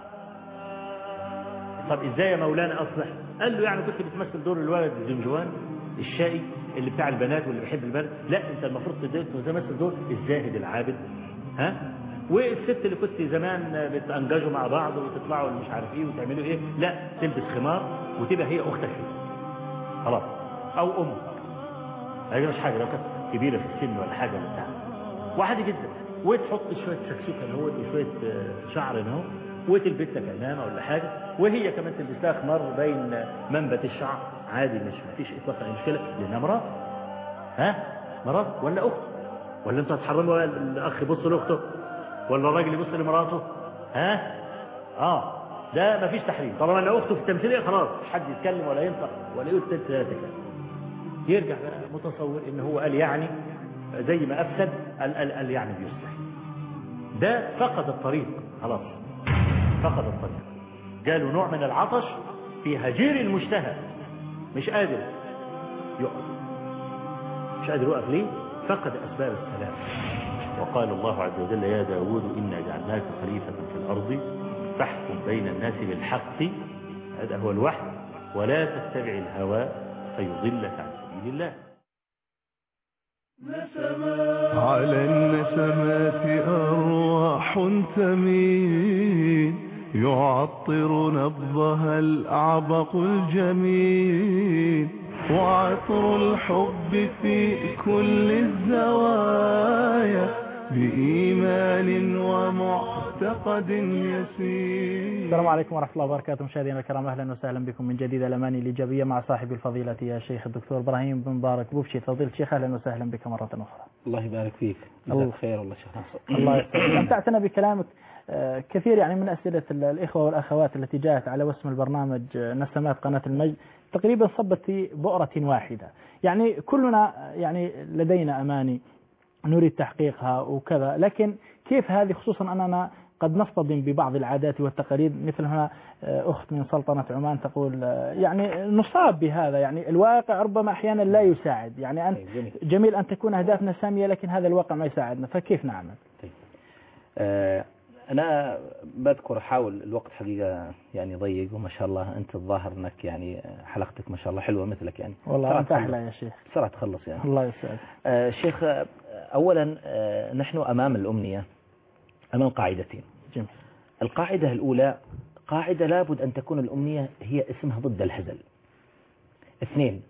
طب ازاي يا مولانا اصلح؟ قال له يعني كنت بتمثل دور الولد الزنجوان الشقي اللي بتاع البنات واللي بيحب البنات، لا انت المفروض تمثل دور الزاهد العابد، ها؟ والست اللي كنت زمان بتنججوا مع بعض وتطلعوا مش عارف ايه وتعملوا ايه، لا تلبس خمار وتبقى هي اختك خلاص، او امك. هي مش حاجه لو كانت كبيره في السن ولا حاجه ولا بتاع، وعادي جدا. وتحط شويه سكسوكه اهو وشويه شعر اهو وتلبس لك عمامه ولا حاجه، وهي كمان تلبس لها خمار بين منبت الشعر، عادي مش مفيش اطلاقا اي مشكله، لانها مرات. ها؟ مرات ولا اخت؟ ولا انتوا هتحرموا الاخ يبص لاخته؟ ولا الراجل يبص لمراته؟ ها؟ اه ده مفيش تحريم، طالما ان اخته في التمثيليه خلاص مش حد يتكلم ولا ينطق ولا يقول ست لا تتكلم. يرجع بقى متصور ان هو قال يعني زي ما افسد قال قال, قال يعني بيصلح. ده فقد الطريق خلاص، فقد الطريق، جاله نوع من العطش في هجير المشتهى، مش قادر يقف، مش قادر يقف. ليه؟ فقد اسباب السلام. وقال الله عز وجل يا داود إنا جعلناك خليفة في الأرض فاحكم بين الناس بالحق، هذا هو الوحي، ولا تتبع الهوى فيضلك عن سبيل الله. على النسمات أرواح تميل يعطر نبضها الأعبق الجميل، وعطر الحب في كل الزوايا بإيمان ومعتقد يسير. السلام عليكم ورحمة الله وبركاته. مشاهدينا الكرام، أهلا وسهلا بكم من جديد. الأماني الإيجابية مع صاحب الفضيلة يا شيخ الدكتور إبراهيم بن مبارك بوبشي. فضيلة الشيخ أهلا وسهلا بك مرة أخرى. الله يبارك فيك. جزاك خير والله شيخ ناصر. الله يسعدك. أمتعتنا بكلامك كثير يعني من أسئلة الإخوة والأخوات التي جاءت على وسم البرنامج نسمات قناة المجد تقريبا صبت في بؤرة واحدة. يعني كلنا يعني لدينا أماني نريد تحقيقها وكذا، لكن كيف هذه، خصوصا أننا قد نصطدم ببعض العادات والتقاليد، مثل هنا أخت من سلطنة عمان تقول يعني نصاب بهذا، يعني الواقع ربما أحيانا لا يساعد، يعني أنت جميل أن تكون أهدافنا سامية لكن هذا الواقع ما يساعدنا، فكيف نعمل؟ طيب. آه أنا بذكر أحاول، الوقت حقيقة يعني ضيق، وما شاء الله أنت الظاهر أنك يعني حلقتك ما شاء الله حلوة مثلك يعني. والله أنت أحلى يا شيخ. بسرعة تخلص يعني. الله يسعدك. آه شيخ، أولا آه نحن أمام الأمنية أمام قاعدتين. جميل. القاعدة الأولى قاعدة لابد أن تكون الأمنية هي اسمها ضد الهزل. اثنين،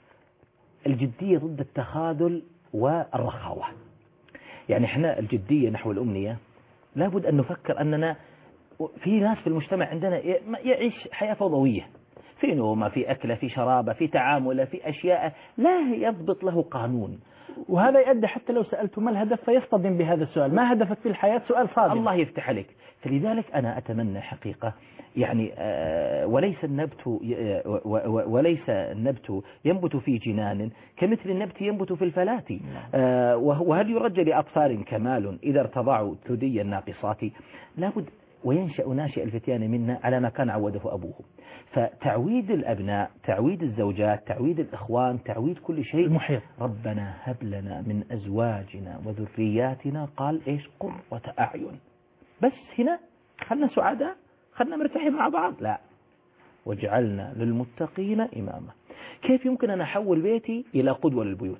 الجدية ضد التخاذل والرخاوة. يعني احنا الجدية نحو الأمنية لابد أن نفكر أننا في ناس في المجتمع عندنا يعيش حياة فوضوية، في نومة، في أكلة، في شرابة، في تعامل، في أشياء لا يضبط له قانون. وهذا يؤدي حتى لو سألته ما الهدف فيصطدم بهذا السؤال، ما هدفك في الحياة؟ سؤال صادق. الله يفتح عليك. فلذلك أنا أتمنى حقيقة يعني وليس النبت وليس النبت ينبت في جنان كمثل النبت ينبت في الفلاة. وهل يرجى لأطفال كمال إذا ارتضعوا ثدي الناقصات؟ لابد وينشأ ناشئ الفتيان منا على ما كان عوده أبوه. فتعويد الأبناء، تعويد الزوجات، تعويد الإخوان، تعويد كل شيء المحيط. ربنا هب لنا من أزواجنا وذرياتنا قال إيش؟ قرة أعين. بس هنا خلنا سعداء، خلنا مرتاحين مع بعض؟ لا، وجعلنا للمتقين إماما. كيف يمكن أن أحول بيتي إلى قدوة للبيوت؟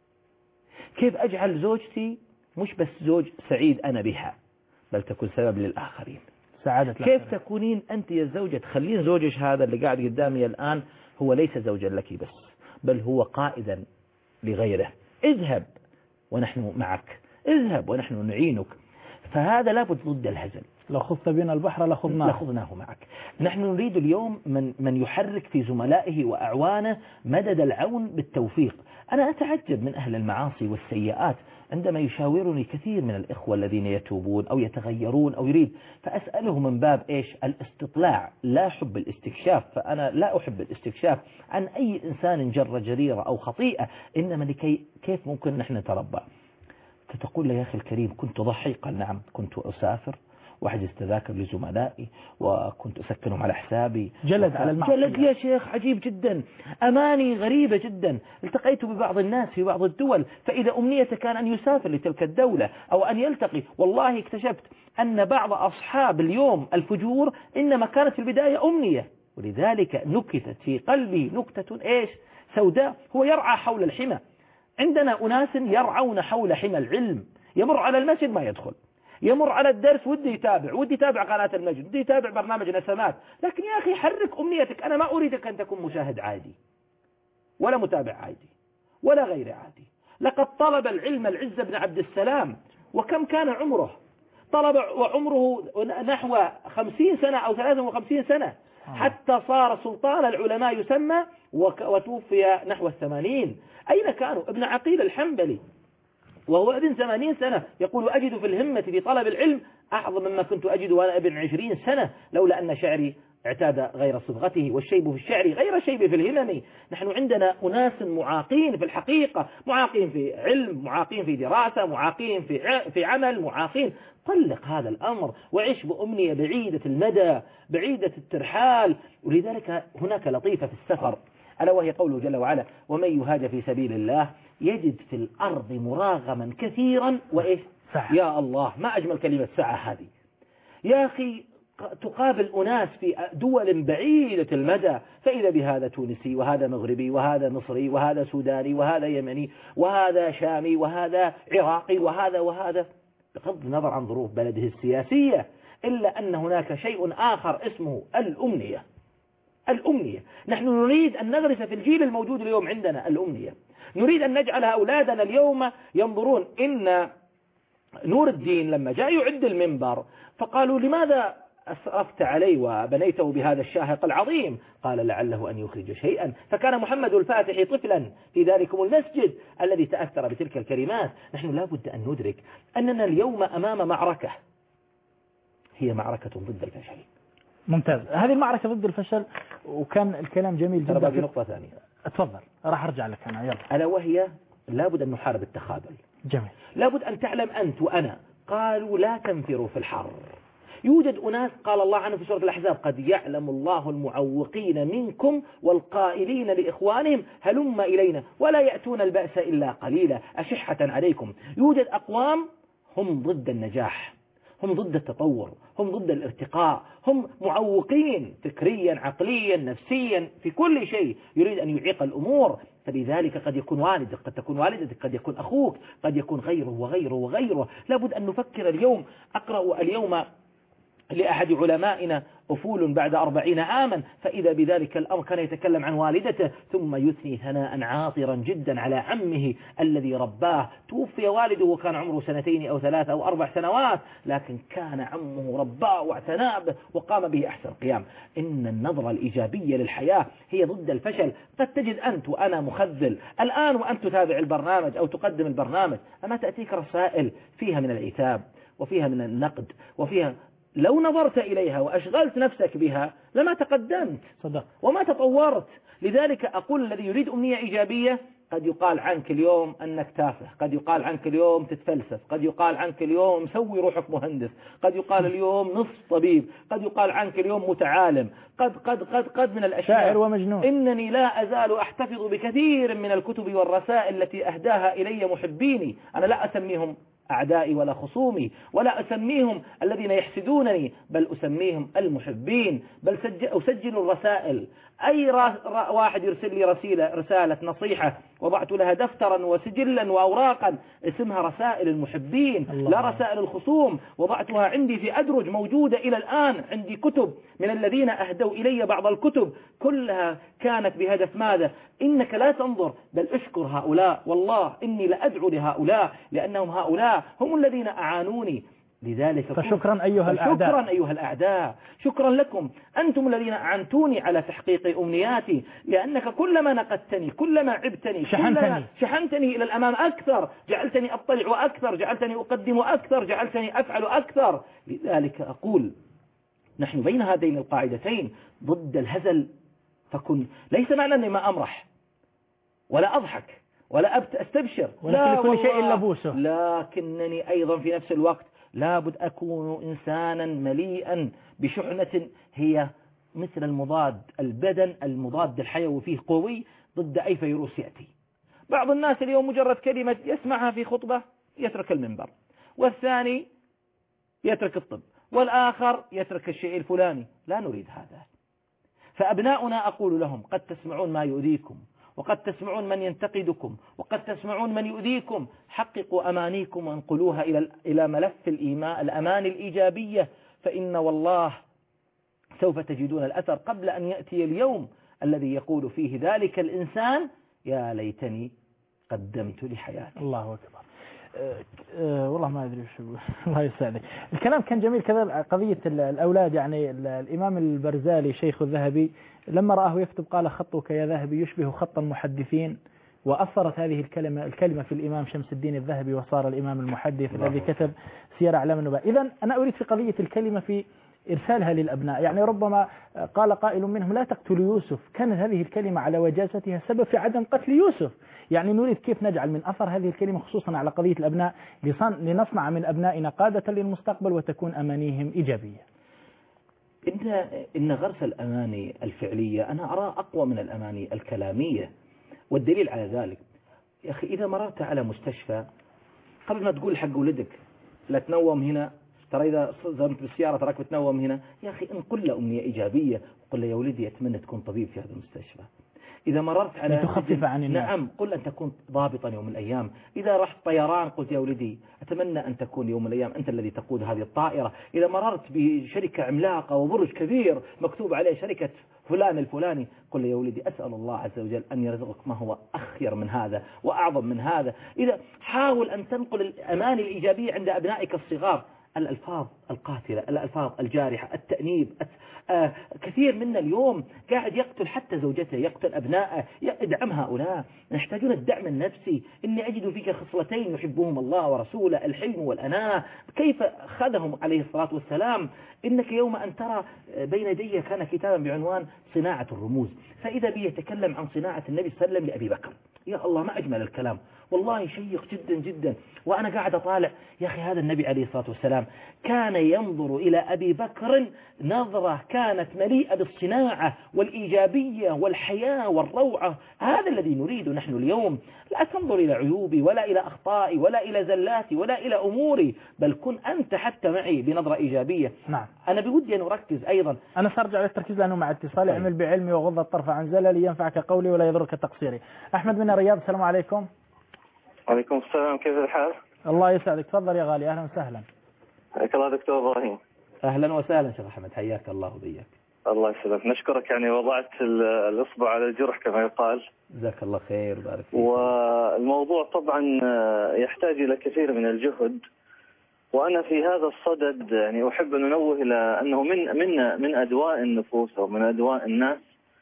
كيف أجعل زوجتي مش بس زوج سعيد أنا بها بل تكون سبب للآخرين؟ سعادة كيف الآخرين. تكونين أنت يا زوجة تخلين زوجك هذا اللي قاعد قدامي الآن هو ليس زوجا لك بس بل هو قائدا لغيره. اذهب ونحن معك، اذهب ونحن نعينك. فهذا لابد ضد الهزل. لو خضت بنا البحر لخضناه لخضناه معك. نحن نريد اليوم من, من يحرك في زملائه وأعوانه مدد العون بالتوفيق. أنا أتعجب من أهل المعاصي والسيئات عندما يشاورني كثير من الإخوة الذين يتوبون أو يتغيرون أو يريد، فأسأله من باب إيش؟ الاستطلاع، لا حب الاستكشاف. فأنا لا أحب الاستكشاف عن أي إنسان جر جريرة أو خطيئة، إنما لكي كيف ممكن نحن نتربى. فتقول لي يا أخي الكريم كنت ضحي؟ قال نعم، كنت أسافر وأحجز تذاكر لزملائي وكنت أسكنهم على حسابي. جلد على المعصية. جلد يا شيخ، عجيب جدا، أماني غريبة جدا. التقيت ببعض الناس في بعض الدول فإذا أمنيته كان أن يسافر لتلك الدولة أو أن يلتقي. والله اكتشفت أن بعض أصحاب اليوم الفجور إنما كانت في البداية أمنية، ولذلك نكتت في قلبي نكتة إيش؟ سوداء. هو يرعى حول الحمى. عندنا أناس يرعون حول حمى العلم، يمر على المسجد ما يدخل، يمر على الدرس ودي يتابع، ودي يتابع قناة المجد، ودي يتابع برنامج نسمات. لكن يا أخي حرك أمنيتك. أنا ما أريدك أن تكون مشاهد عادي ولا متابع عادي ولا غير عادي. لقد طلب العلم العز بن عبد السلام، وكم كان عمره؟ طلب وعمره نحو خمسين سنة أو ثلاثة وخمسين سنة حتى صار سلطان العلماء يسمى، وتوفي نحو الثمانين. أين كانوا؟ ابن عقيل الحنبلي وهو ابن ثمانين سنة يقول أجد في الهمة في طلب العلم أعظم مما كنت أجد وأنا ابن عشرين سنة، لولا أن شعري اعتاد غير صبغته، والشيب في الشعر غير شيب في الهمم. نحن عندنا أناس معاقين في الحقيقة، معاقين في علم، معاقين في دراسة، معاقين في في عمل، معاقين. طلق هذا الأمر وعيش بأمنية بعيدة المدى، بعيدة الترحال. ولذلك هناك لطيفة في السفر ألا وهي قوله جل وعلا: ومن يهاجر في سبيل الله يجد في الأرض مراغما كثيرا وإيش؟ سعة. يا الله، ما أجمل كلمة سعة هذه يا أخي. تقابل أناس في دول بعيدة المدى، فإذا بهذا تونسي وهذا مغربي وهذا مصري وهذا سوداني وهذا يمني وهذا شامي وهذا عراقي وهذا وهذا، بغض النظر عن ظروف بلده السياسية، إلا أن هناك شيء آخر اسمه الأمنية. الأمنية. نحن نريد أن نغرس في الجيل الموجود اليوم عندنا الأمنية. نريد أن نجعل أولادنا اليوم ينظرون. إن نور الدين لما جاء يعد المنبر فقالوا: لماذا أسرفت عليه وبنيته بهذا الشاهق العظيم؟ قال: لعله أن يخرج شيئا. فكان محمد الفاتح طفلا في ذلكم المسجد الذي تأثر بتلك الكلمات. نحن لا بد أن ندرك أننا اليوم أمام معركة هي معركة ضد الفشل. ممتاز. هذه المعركة ضد الفشل، وكان الكلام جميل جدا. باقي نقطة ثانية. اتفضل، راح أرجع لك أنا. يلا. ألا وهي لا بد أن نحارب التخاذل. جميل. لا بد أن تعلم أنت وأنا، قالوا لا تنفروا في الحر. يوجد أناس قال الله عنه في سورة الأحزاب: قد يعلم الله المعوقين منكم والقائلين لإخوانهم هلم إلينا ولا يأتون البأس إلا قليلا أشحة عليكم. يوجد أقوام هم ضد النجاح، هم ضد التطور، هم ضد الارتقاء، هم معوقين فكريا عقليا نفسيا في كل شيء، يريد أن يعيق الأمور. فلذلك قد يكون والدك، قد تكون والدتك، قد يكون أخوك، قد يكون غيره وغيره وغيره. لابد أن نفكر اليوم. أقرأ اليوم لأحد علمائنا أفول بعد أربعين عاما، فإذا بذلك الأمر كان يتكلم عن والدته ثم يثني ثناء عاطرا جدا على عمه الذي رباه. توفي والده وكان عمره سنتين أو ثلاث أو أربع سنوات، لكن كان عمه رباه واعتنى به وقام به أحسن قيام. إن النظرة الإيجابية للحياة هي ضد الفشل. قد تجد أنت وأنا مخذل الآن وأنت تتابع البرنامج أو تقدم البرنامج، أما تأتيك رسائل فيها من العتاب وفيها من النقد وفيها، لو نظرت إليها وأشغلت نفسك بها لما تقدمت صدق وما تطورت. لذلك أقول الذي يريد أمنية إيجابية قد يقال عنك اليوم أنك تافه، قد يقال عنك اليوم تتفلسف، قد يقال عنك اليوم سوي روحك مهندس، قد يقال اليوم نصف طبيب، قد يقال عنك اليوم متعالم، قد قد قد قد من الأشياء. شاعر ومجنون. إنني لا أزال أحتفظ بكثير من الكتب والرسائل التي أهداها إلي محبيني. أنا لا أسميهم أعدائي ولا خصومي، ولا أسميهم الذين يحسدونني، بل أسميهم المحبين، بل أسجل الرسائل. أي واحد يرسل لي رسالة, رسالة نصيحة وضعت لها دفترا وسجلا وأوراقا اسمها رسائل المحبين، لا رسائل الخصوم. وضعتها عندي في أدرج موجودة إلى الآن، عندي كتب من الذين أهدوا إلي بعض الكتب كلها كانت بهدف ماذا؟ إنك لا تنظر بل اشكر هؤلاء، والله إني لأدعو لهؤلاء لأنهم هؤلاء هم الذين أعانوني. لذلك فشكرا أيها الأعداء، شكرا أيها الأعداء، شكرا لكم أنتم الذين أعنتوني على تحقيق أمنياتي، لأنك كلما نقدتني كلما عبتني شحنتني, شحنتني إلى الأمام أكثر، جعلتني أطلع وأكثر، جعلتني أقدم أكثر، جعلتني أفعل أكثر. لذلك أقول نحن بين هذين القاعدتين ضد الهزل، فكن ليس معنى أني ما أمرح ولا أضحك ولا أستبشر، لا لكل شيء لبوسه، لكنني أيضا في نفس الوقت لابد أكون إنسانا مليئا بشحنة هي مثل المضاد، البدن المضاد الحيوي فيه قوي ضد أي فيروس يأتي. بعض الناس اليوم مجرد كلمة يسمعها في خطبة يترك المنبر، والثاني يترك الطب، والآخر يترك الشيء الفلاني. لا نريد هذا. فأبناؤنا أقول لهم قد تسمعون ما يؤذيكم، وقد تسمعون من ينتقدكم، وقد تسمعون من يؤذيكم، حققوا أمانيكم وانقلوها إلى إلى ملف الإيمان الأمان الإيجابية، فإن والله سوف تجدون الأثر قبل أن يأتي اليوم الذي يقول فيه ذلك الإنسان يا ليتني قدمت لحياتي. الله أكبر. أه أه والله ما أدري وش الله يسعدك. الكلام كان جميل كذا. قضية الأولاد، يعني الإمام البرزالي شيخ الذهبي لما رآه يكتب قال خطك يا ذهبي يشبه خط المحدثين، وأثرت هذه الكلمة الكلمة في الإمام شمس الدين الذهبي وصار الإمام المحدث الذي كتب سير أعلام النبلاء. إذن أنا أريد في قضية الكلمة في إرسالها للأبناء، يعني ربما قال قائل منهم لا تقتلوا يوسف، كانت هذه الكلمة على وجازتها سبب في عدم قتل يوسف. يعني نريد كيف نجعل من أثر هذه الكلمة خصوصا على قضية الأبناء لنصنع من أبنائنا قادة للمستقبل وتكون أمانيهم إيجابية. إن إن غرس الأماني الفعلية أنا أرى أقوى من الأماني الكلامية، والدليل على ذلك يا أخي إذا مررت على مستشفى قبل ما تقول حق ولدك لا تنوم هنا، ترى إذا صدمت بالسيارة تراك بتنوم هنا، يا أخي انقل له أمنية إيجابية، قل له يا ولدي أتمنى تكون طبيب في هذا المستشفى. إذا مررت على تخفف عن الناس، نعم قل أن تكون ضابطا يوم من الأيام. إذا رحت طيران قلت يا ولدي أتمنى أن تكون يوم من الأيام أنت الذي تقود هذه الطائرة. إذا مررت بشركة عملاقة وبرج كبير مكتوب عليه شركة فلان الفلاني قل يا ولدي أسأل الله عز وجل أن يرزقك ما هو أخير من هذا وأعظم من هذا. إذا حاول أن تنقل الأماني الإيجابية عند أبنائك الصغار، الألفاظ القاتلة، الألفاظ الجارحة، التأنيب. آه كثير منا اليوم قاعد يقتل حتى زوجته، يقتل أبنائه. ادعم هؤلاء، يحتاجون الدعم النفسي. إني أجد فيك خصلتين يحبهم الله ورسوله، الحلم والأناة. كيف أخذهم عليه الصلاة والسلام؟ إنك يوم أن ترى بين يدي كان كتابا بعنوان صناعة الرموز، فإذا بي يتكلم عن صناعة النبي صلى الله عليه وسلم لأبي بكر. يا الله ما أجمل الكلام، والله شيق جدا جدا. وأنا قاعد أطالع يا أخي هذا النبي عليه الصلاة والسلام كان ينظر إلى أبي بكر نظرة كانت مليئة بالصناعة والإيجابية والحياة والروعة. هذا الذي نريد نحن اليوم. لا تنظر إلى عيوبي ولا إلى أخطائي ولا إلى زلاتي ولا إلى أموري، بل كن أنت حتى معي بنظرة إيجابية. نعم. أنا بودي أن أركز أيضا، أنا سأرجع للتركيز لأنه مع اتصالي اعمل بعلمي وغض الطرف عن زللي ينفعك قولي ولا يضرك تقصيري. أحمد من الرياض، السلام عليكم. وعليكم السلام، كيف الحال؟ الله يسعدك، تفضل يا غالي. أهلا وسهلا. حياك الله دكتور إبراهيم. أهلا وسهلا شيخ أحمد، حياك الله وبياك. الله يسلمك، نشكرك. يعني وضعت الإصبع على الجرح كما يقال. جزاك الله خير وبارك فيك. والموضوع طبعا يحتاج إلى كثير من الجهد، وأنا في هذا الصدد يعني أحب أن أنوه إلى أنه من من من أدواء النفوس أو من أدواء الناس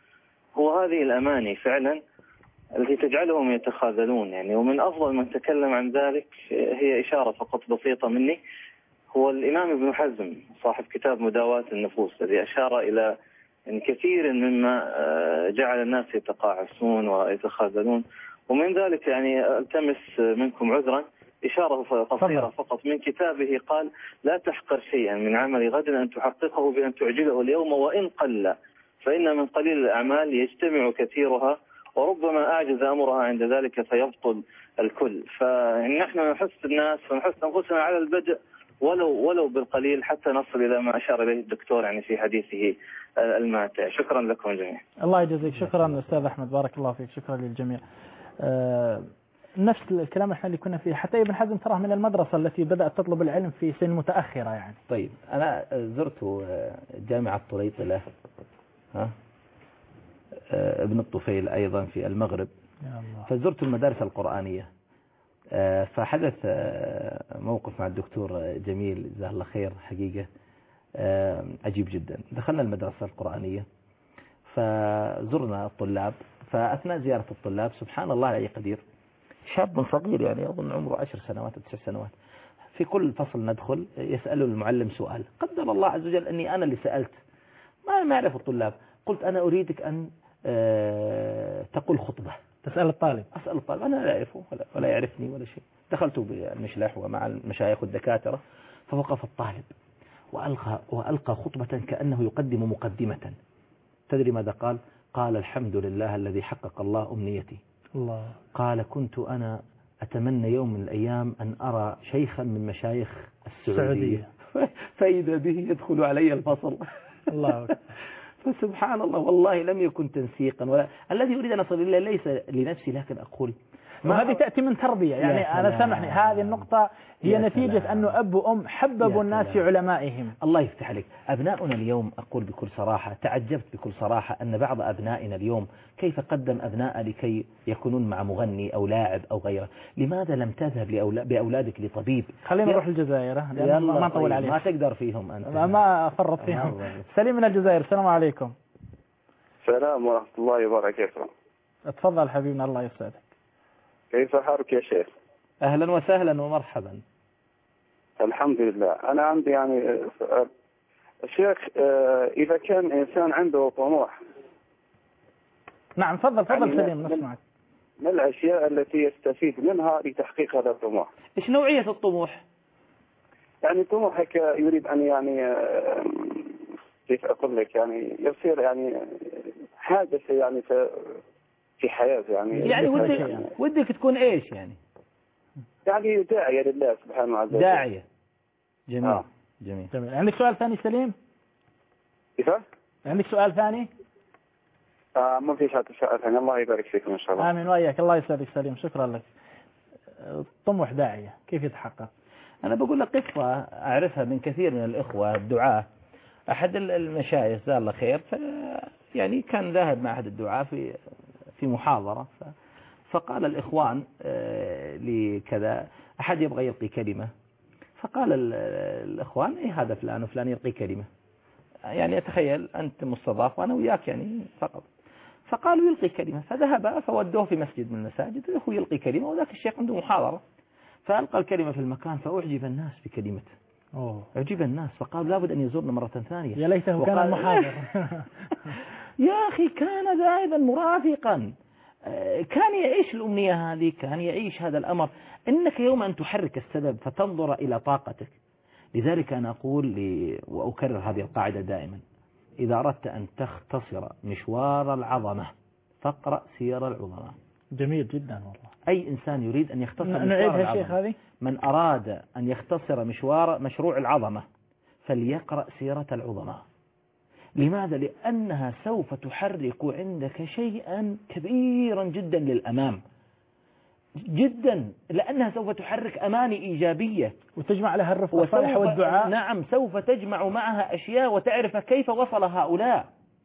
هو هذه الأماني فعلا التي تجعلهم يتخاذلون. يعني ومن أفضل من تكلم عن ذلك هي إشارة فقط بسيطة مني، هو الإمام ابن حزم صاحب كتاب مداواة النفوس، الذي أشار إلى يعني كثير مما جعل الناس يتقاعسون ويتخاذلون. ومن ذلك يعني ألتمس منكم عذرا إشارة قصيرة فقط من كتابه، قال لا تحقر شيئا من عمل غد أن تحققه بأن تعجله اليوم وإن قل، فإن من قليل الأعمال يجتمع كثيرها وربما أعجز أمرها عند ذلك فيبطل الكل. فنحن نحث الناس ونحث أنفسنا على البدء ولو ولو بالقليل حتى نصل إلى ما أشار إليه الدكتور يعني في حديثه الماتع. شكرا لكم جميعا. الله يجزيك شكرا أستاذ أحمد، بارك الله فيك، شكرا للجميع. آه نفس الكلام احنا اللي كنا فيه، حتى ابن حزم تراه من المدرسة التي بدأت تطلب العلم في سن متأخرة يعني. طيب أنا زرت جامعة طليطلة ها ابن الطفيل أيضا في المغرب، فزرت المدارس القرآنية، فحدث موقف مع الدكتور جميل جزاه الله خير حقيقة عجيب جدا. دخلنا المدرسة القرآنية فزرنا الطلاب، فأثناء زيارة الطلاب سبحان الله العلي قدير شاب صغير يعني أظن عمره عشر سنوات أو تسع سنوات، في كل فصل ندخل يسأله المعلم سؤال، قدر الله عز وجل أني أنا اللي سألت، ما ما يعرف الطلاب، قلت أنا أريدك أن تقول خطبة. تسأل الطالب؟ أسأل الطالب، أنا لا أعرفه ولا, ولا يعرفني ولا شيء. دخلت بالمشلح ومع المشايخ والدكاترة، فوقف الطالب وألقى, وألقى خطبة كأنه يقدم مقدمة. تدري ماذا قال؟ قال الحمد لله الذي حقق الله أمنيتي. الله. قال كنت أنا أتمنى يوم من الأيام أن أرى شيخا من مشايخ السعودية فإذا به يدخل علي الفصل. الله أكبر. فسبحان الله والله لم يكن تنسيقا ولا الذي أريد أن أصل إليه ليس لنفسي، لكن أقول وهذه تأتي من تربية يعني. أنا سامحني، هذه النقطة هي نتيجة أنه أب وأم حببوا الناس في علمائهم. الله يفتح عليك. أبناؤنا اليوم أقول بكل صراحة، تعجبت بكل صراحة أن بعض أبنائنا اليوم كيف قدم أبناء لكي يكونون مع مغني أو لاعب أو غيره. لماذا لم تذهب بأولادك لطبيب؟ خلينا نروح الجزائر لأن ما نطول عليك. ما تقدر فيهم أنت، ما أفرط فيهم. سليم من الجزائر، السلام عليكم. السلام ورحمة الله وبركاته. اتفضل حبيبنا، الله يسعدك. كيف حالك يا شيخ؟ أهلا وسهلا ومرحبا. الحمد لله. أنا عندي يعني سؤال الشيخ، إذا كان إنسان عنده طموح. نعم تفضل تفضل يعني سليم نسمعك. ما الأشياء التي يستفيد منها لتحقيق هذا الطموح؟ إيش نوعية الطموح؟ يعني طموحك يريد أن يعني كيف أقول لك يعني يصير يعني حاجة يعني في في حياته يعني يعني ودك يعني. ودك تكون إيش يعني؟ يعني داعية لله سبحانه وتعالى. داعية. جميل. آه. جميل. جميل. عندك سؤال ثاني سليم؟ كيف؟ عندك سؤال ثاني؟ آه ما فيش هذا سؤال ثاني. الله يبارك فيكم إن شاء الله. آمين وإياك، الله يسعدك سليم، شكرا لك. الطموح داعية كيف يتحقق؟ أنا بقول لك قصة أعرفها من كثير من الإخوة الدعاة. أحد المشايخ جزاه الله خير يعني كان ذاهب مع أحد الدعاة في في محاضرة، فقال الإخوان لكذا أحد يبغى يلقي كلمة، فقال الإخوان إيه هذا فلان وفلان يلقي كلمة، يعني أتخيل أنت مستضاف وأنا وياك يعني فقط. فقالوا يلقي كلمة، فذهب فودوه في مسجد من المساجد وهو يلقي كلمة، وذاك الشيخ عنده محاضرة، فألقى الكلمة في المكان فأعجب الناس بكلمته. أوه. أعجب الناس فقالوا لابد أن يزورنا مرة ثانية. يا ليته كان المحاضر. يا أخي كان ذاهبا مرافقا، كان يعيش الأمنية هذه، كان يعيش هذا الأمر. إنك يوم أن تحرك السبب فتنظر إلى طاقتك. لذلك أنا أقول لي وأكرر هذه القاعدة دائما، إذا أردت أن تختصر مشوار العظمة فاقرأ سير العظماء. جميل جدا والله. أي إنسان يريد أن يختصر مشوار العظمة، شيخ هذه؟ من أراد أن يختصر مشوار مشروع العظمة فليقرأ سيرة العظماء. لماذا؟ لأنها سوف تحرك عندك شيئا كبيرا جدا للأمام جدا، لأنها سوف تحرك أماني إيجابية وتجمع لها الرفق والصالح والدعاء. نعم، سوف تجمع معها أشياء وتعرف كيف وصل هؤلاء.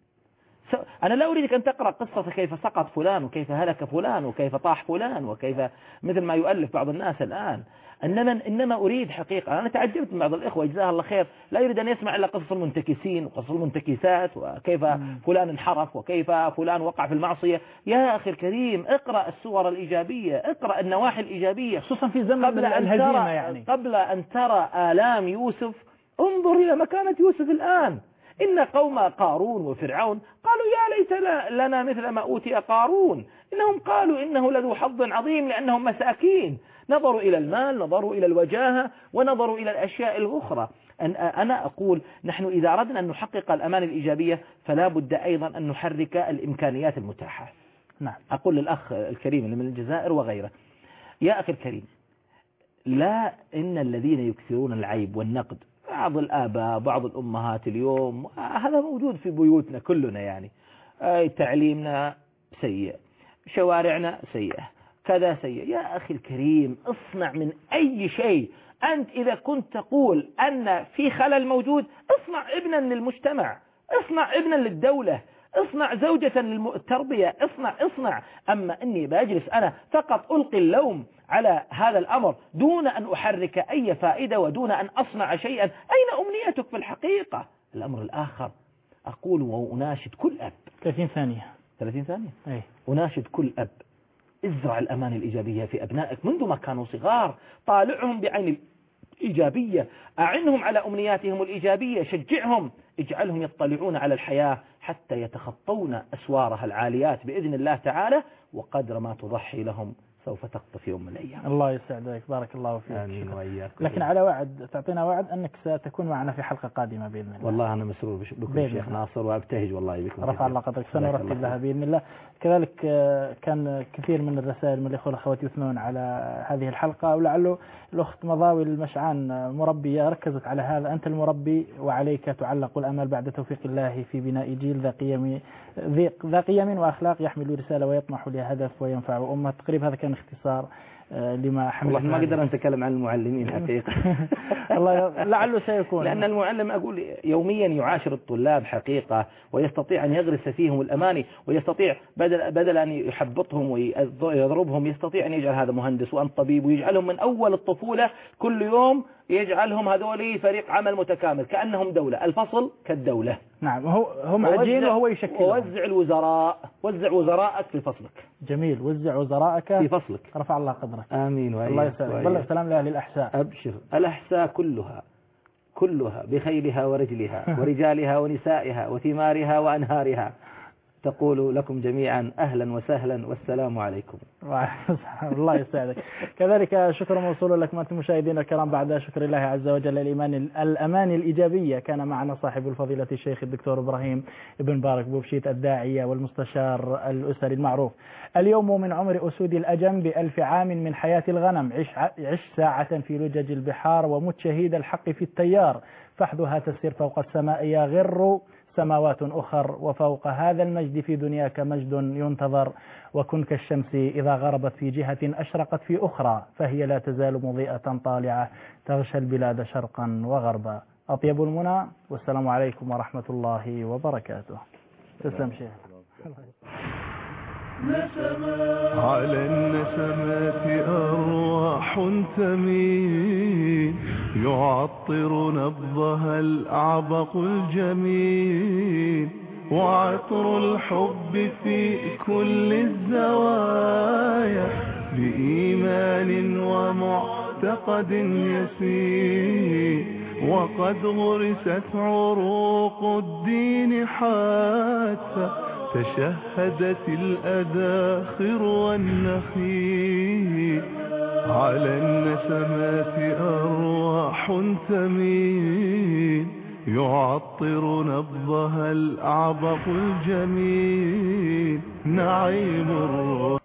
أنا لا أريدك أن تقرأ قصة كيف سقط فلان وكيف هلك فلان وكيف طاح فلان وكيف مثل ما يؤلف بعض الناس الآن، إنما, إنما أريد حقيقة. أنا تعجبت من بعض الإخوة جزاه الله خير لا يريد أن يسمع إلا قصص المنتكسين وقصص المنتكسات وكيف فلان انحرف وكيف فلان وقع في المعصية. يا أخي الكريم اقرأ الصور الإيجابية، اقرأ النواحي الإيجابية، خصوصا في زمن قبل أن الهزيمة ترى يعني. قبل أن ترى آلام يوسف انظر إلى مكانة يوسف الآن. إن قوم قارون وفرعون قالوا يا ليت لنا مثل ما أوتي قارون، إنهم قالوا إنه لذو حظ عظيم لأنهم مساكين، نظروا إلى المال، نظروا إلى الوجاهة، ونظروا إلى الأشياء الأخرى. أنا أقول نحن إذا أردنا أن نحقق الأمان الإيجابية فلا بد أيضا أن نحرك الإمكانيات المتاحة. نعم. أقول للأخ الكريم اللي من الجزائر وغيره، يا أخي الكريم، لا إن الذين يكثرون العيب والنقد، بعض الآباء بعض الأمهات اليوم هذا موجود في بيوتنا كلنا، يعني تعليمنا سيء، شوارعنا سيئة، كذا سيء. يا أخي الكريم، اصنع من أي شيء. أنت إذا كنت تقول أن في خلل موجود، اصنع ابنا للمجتمع، اصنع ابنا للدولة، اصنع زوجة للتربية، اصنع اصنع أما أني بأجلس أنا فقط ألقي اللوم على هذا الأمر دون أن أحرك أي فائدة ودون أن أصنع شيئا، أين أمنيتك في الحقيقة؟ الأمر الآخر أقول وأناشد كل أب، ثلاثين ثانية ثلاثين ثانية أي. أناشد كل أب، ازرع الأمان الإيجابية في أبنائك منذ ما كانوا صغار، طالعهم بعين الإيجابية، أعنهم على أمنياتهم الإيجابية، شجعهم، اجعلهم يطلعون على الحياة حتى يتخطون أسوارها العاليات بإذن الله تعالى، وقدر ما تضحي لهم سوف تقطف في يوم من الأيام. الله يسعدك، بارك الله فيك. آمين وإياك. لكن على وعد، تعطينا وعد أنك ستكون معنا في حلقة قادمة بإذن الله. والله أنا مسرور بكم شيخ ناصر، وأبتهج والله بكم. رفع الله قدرك، سنرتب لها بإذن الله. كذلك كان كثير من الرسائل من الإخوة والأخوات يثنون على هذه الحلقة، ولعله الأخت مضاوي المشعان مربية ركزت على هذا. أنت المربي وعليك تعلق الأمل بعد توفيق الله في بناء جيل ذا قيم ذا قيم وأخلاق يحمل رسالة ويطمح لهدف وينفع أمة. تقريبا هذا كان اختصار لما حمل. والله ما قدر نتكلم عن المعلمين حقيقة. الله لعله سيكون، لأن المعلم أقول يوميا يعاشر الطلاب حقيقة، ويستطيع أن يغرس فيهم الأماني، ويستطيع بدل بدل أن يحبطهم ويضربهم يستطيع أن يجعل هذا مهندس وأنت طبيب، ويجعلهم من أول الطفولة كل يوم يجعلهم هذول فريق عمل متكامل كأنهم دولة، الفصل كالدولة. نعم، هو هم عجين وهو يشكلهم. ووزع الوزراء، وزع وزراءك في فصلك. جميل، وزع وزراءك في فصلك. رفع الله قدرك. آمين وإياك. الله يسلمك. بلغ سلام لأهل الأحساء. أبشر، الأحساء كلها كلها بخيلها ورجلها ورجالها ونسائها وثمارها وأنهارها تقول لكم جميعا أهلا وسهلا والسلام عليكم. الله يسعدك. كذلك شكر موصول لكم أنتم مشاهدين الكرام. بعد شكر الله عز وجل الإيمان الأمان الإيجابية، كان معنا صاحب الفضيلة الشيخ الدكتور إبراهيم بن بارك بوبشيت الداعية والمستشار الأسري المعروف. اليوم من عمر أسود الأجم بألف عام من حياة الغنم، عش, عش ساعة في لجج البحار ومت شهيد الحق في التيار، فحدها تسير فوق السماء يغر سماوات أخر، وفوق هذا المجد في دنياك مجد ينتظر، وكن كالشمس إذا غربت في جهة أشرقت في أخرى، فهي لا تزال مضيئة طالعة تغشى البلاد شرقا وغربا. أطيب المنى، والسلام عليكم ورحمة الله وبركاته. تسلم شيخ. على النسمات أرواح تميل يعطر نبضها الأعبق الجميل، وعطر الحب في كل الزوايا بإيمان ومعتقد يسير، وقد غرست عروق الدين حتى تشهدت الأداخر والنخيل. على النسمات أرواح تميل يعطر نبضها الأعبق الجميل، نعيم الروح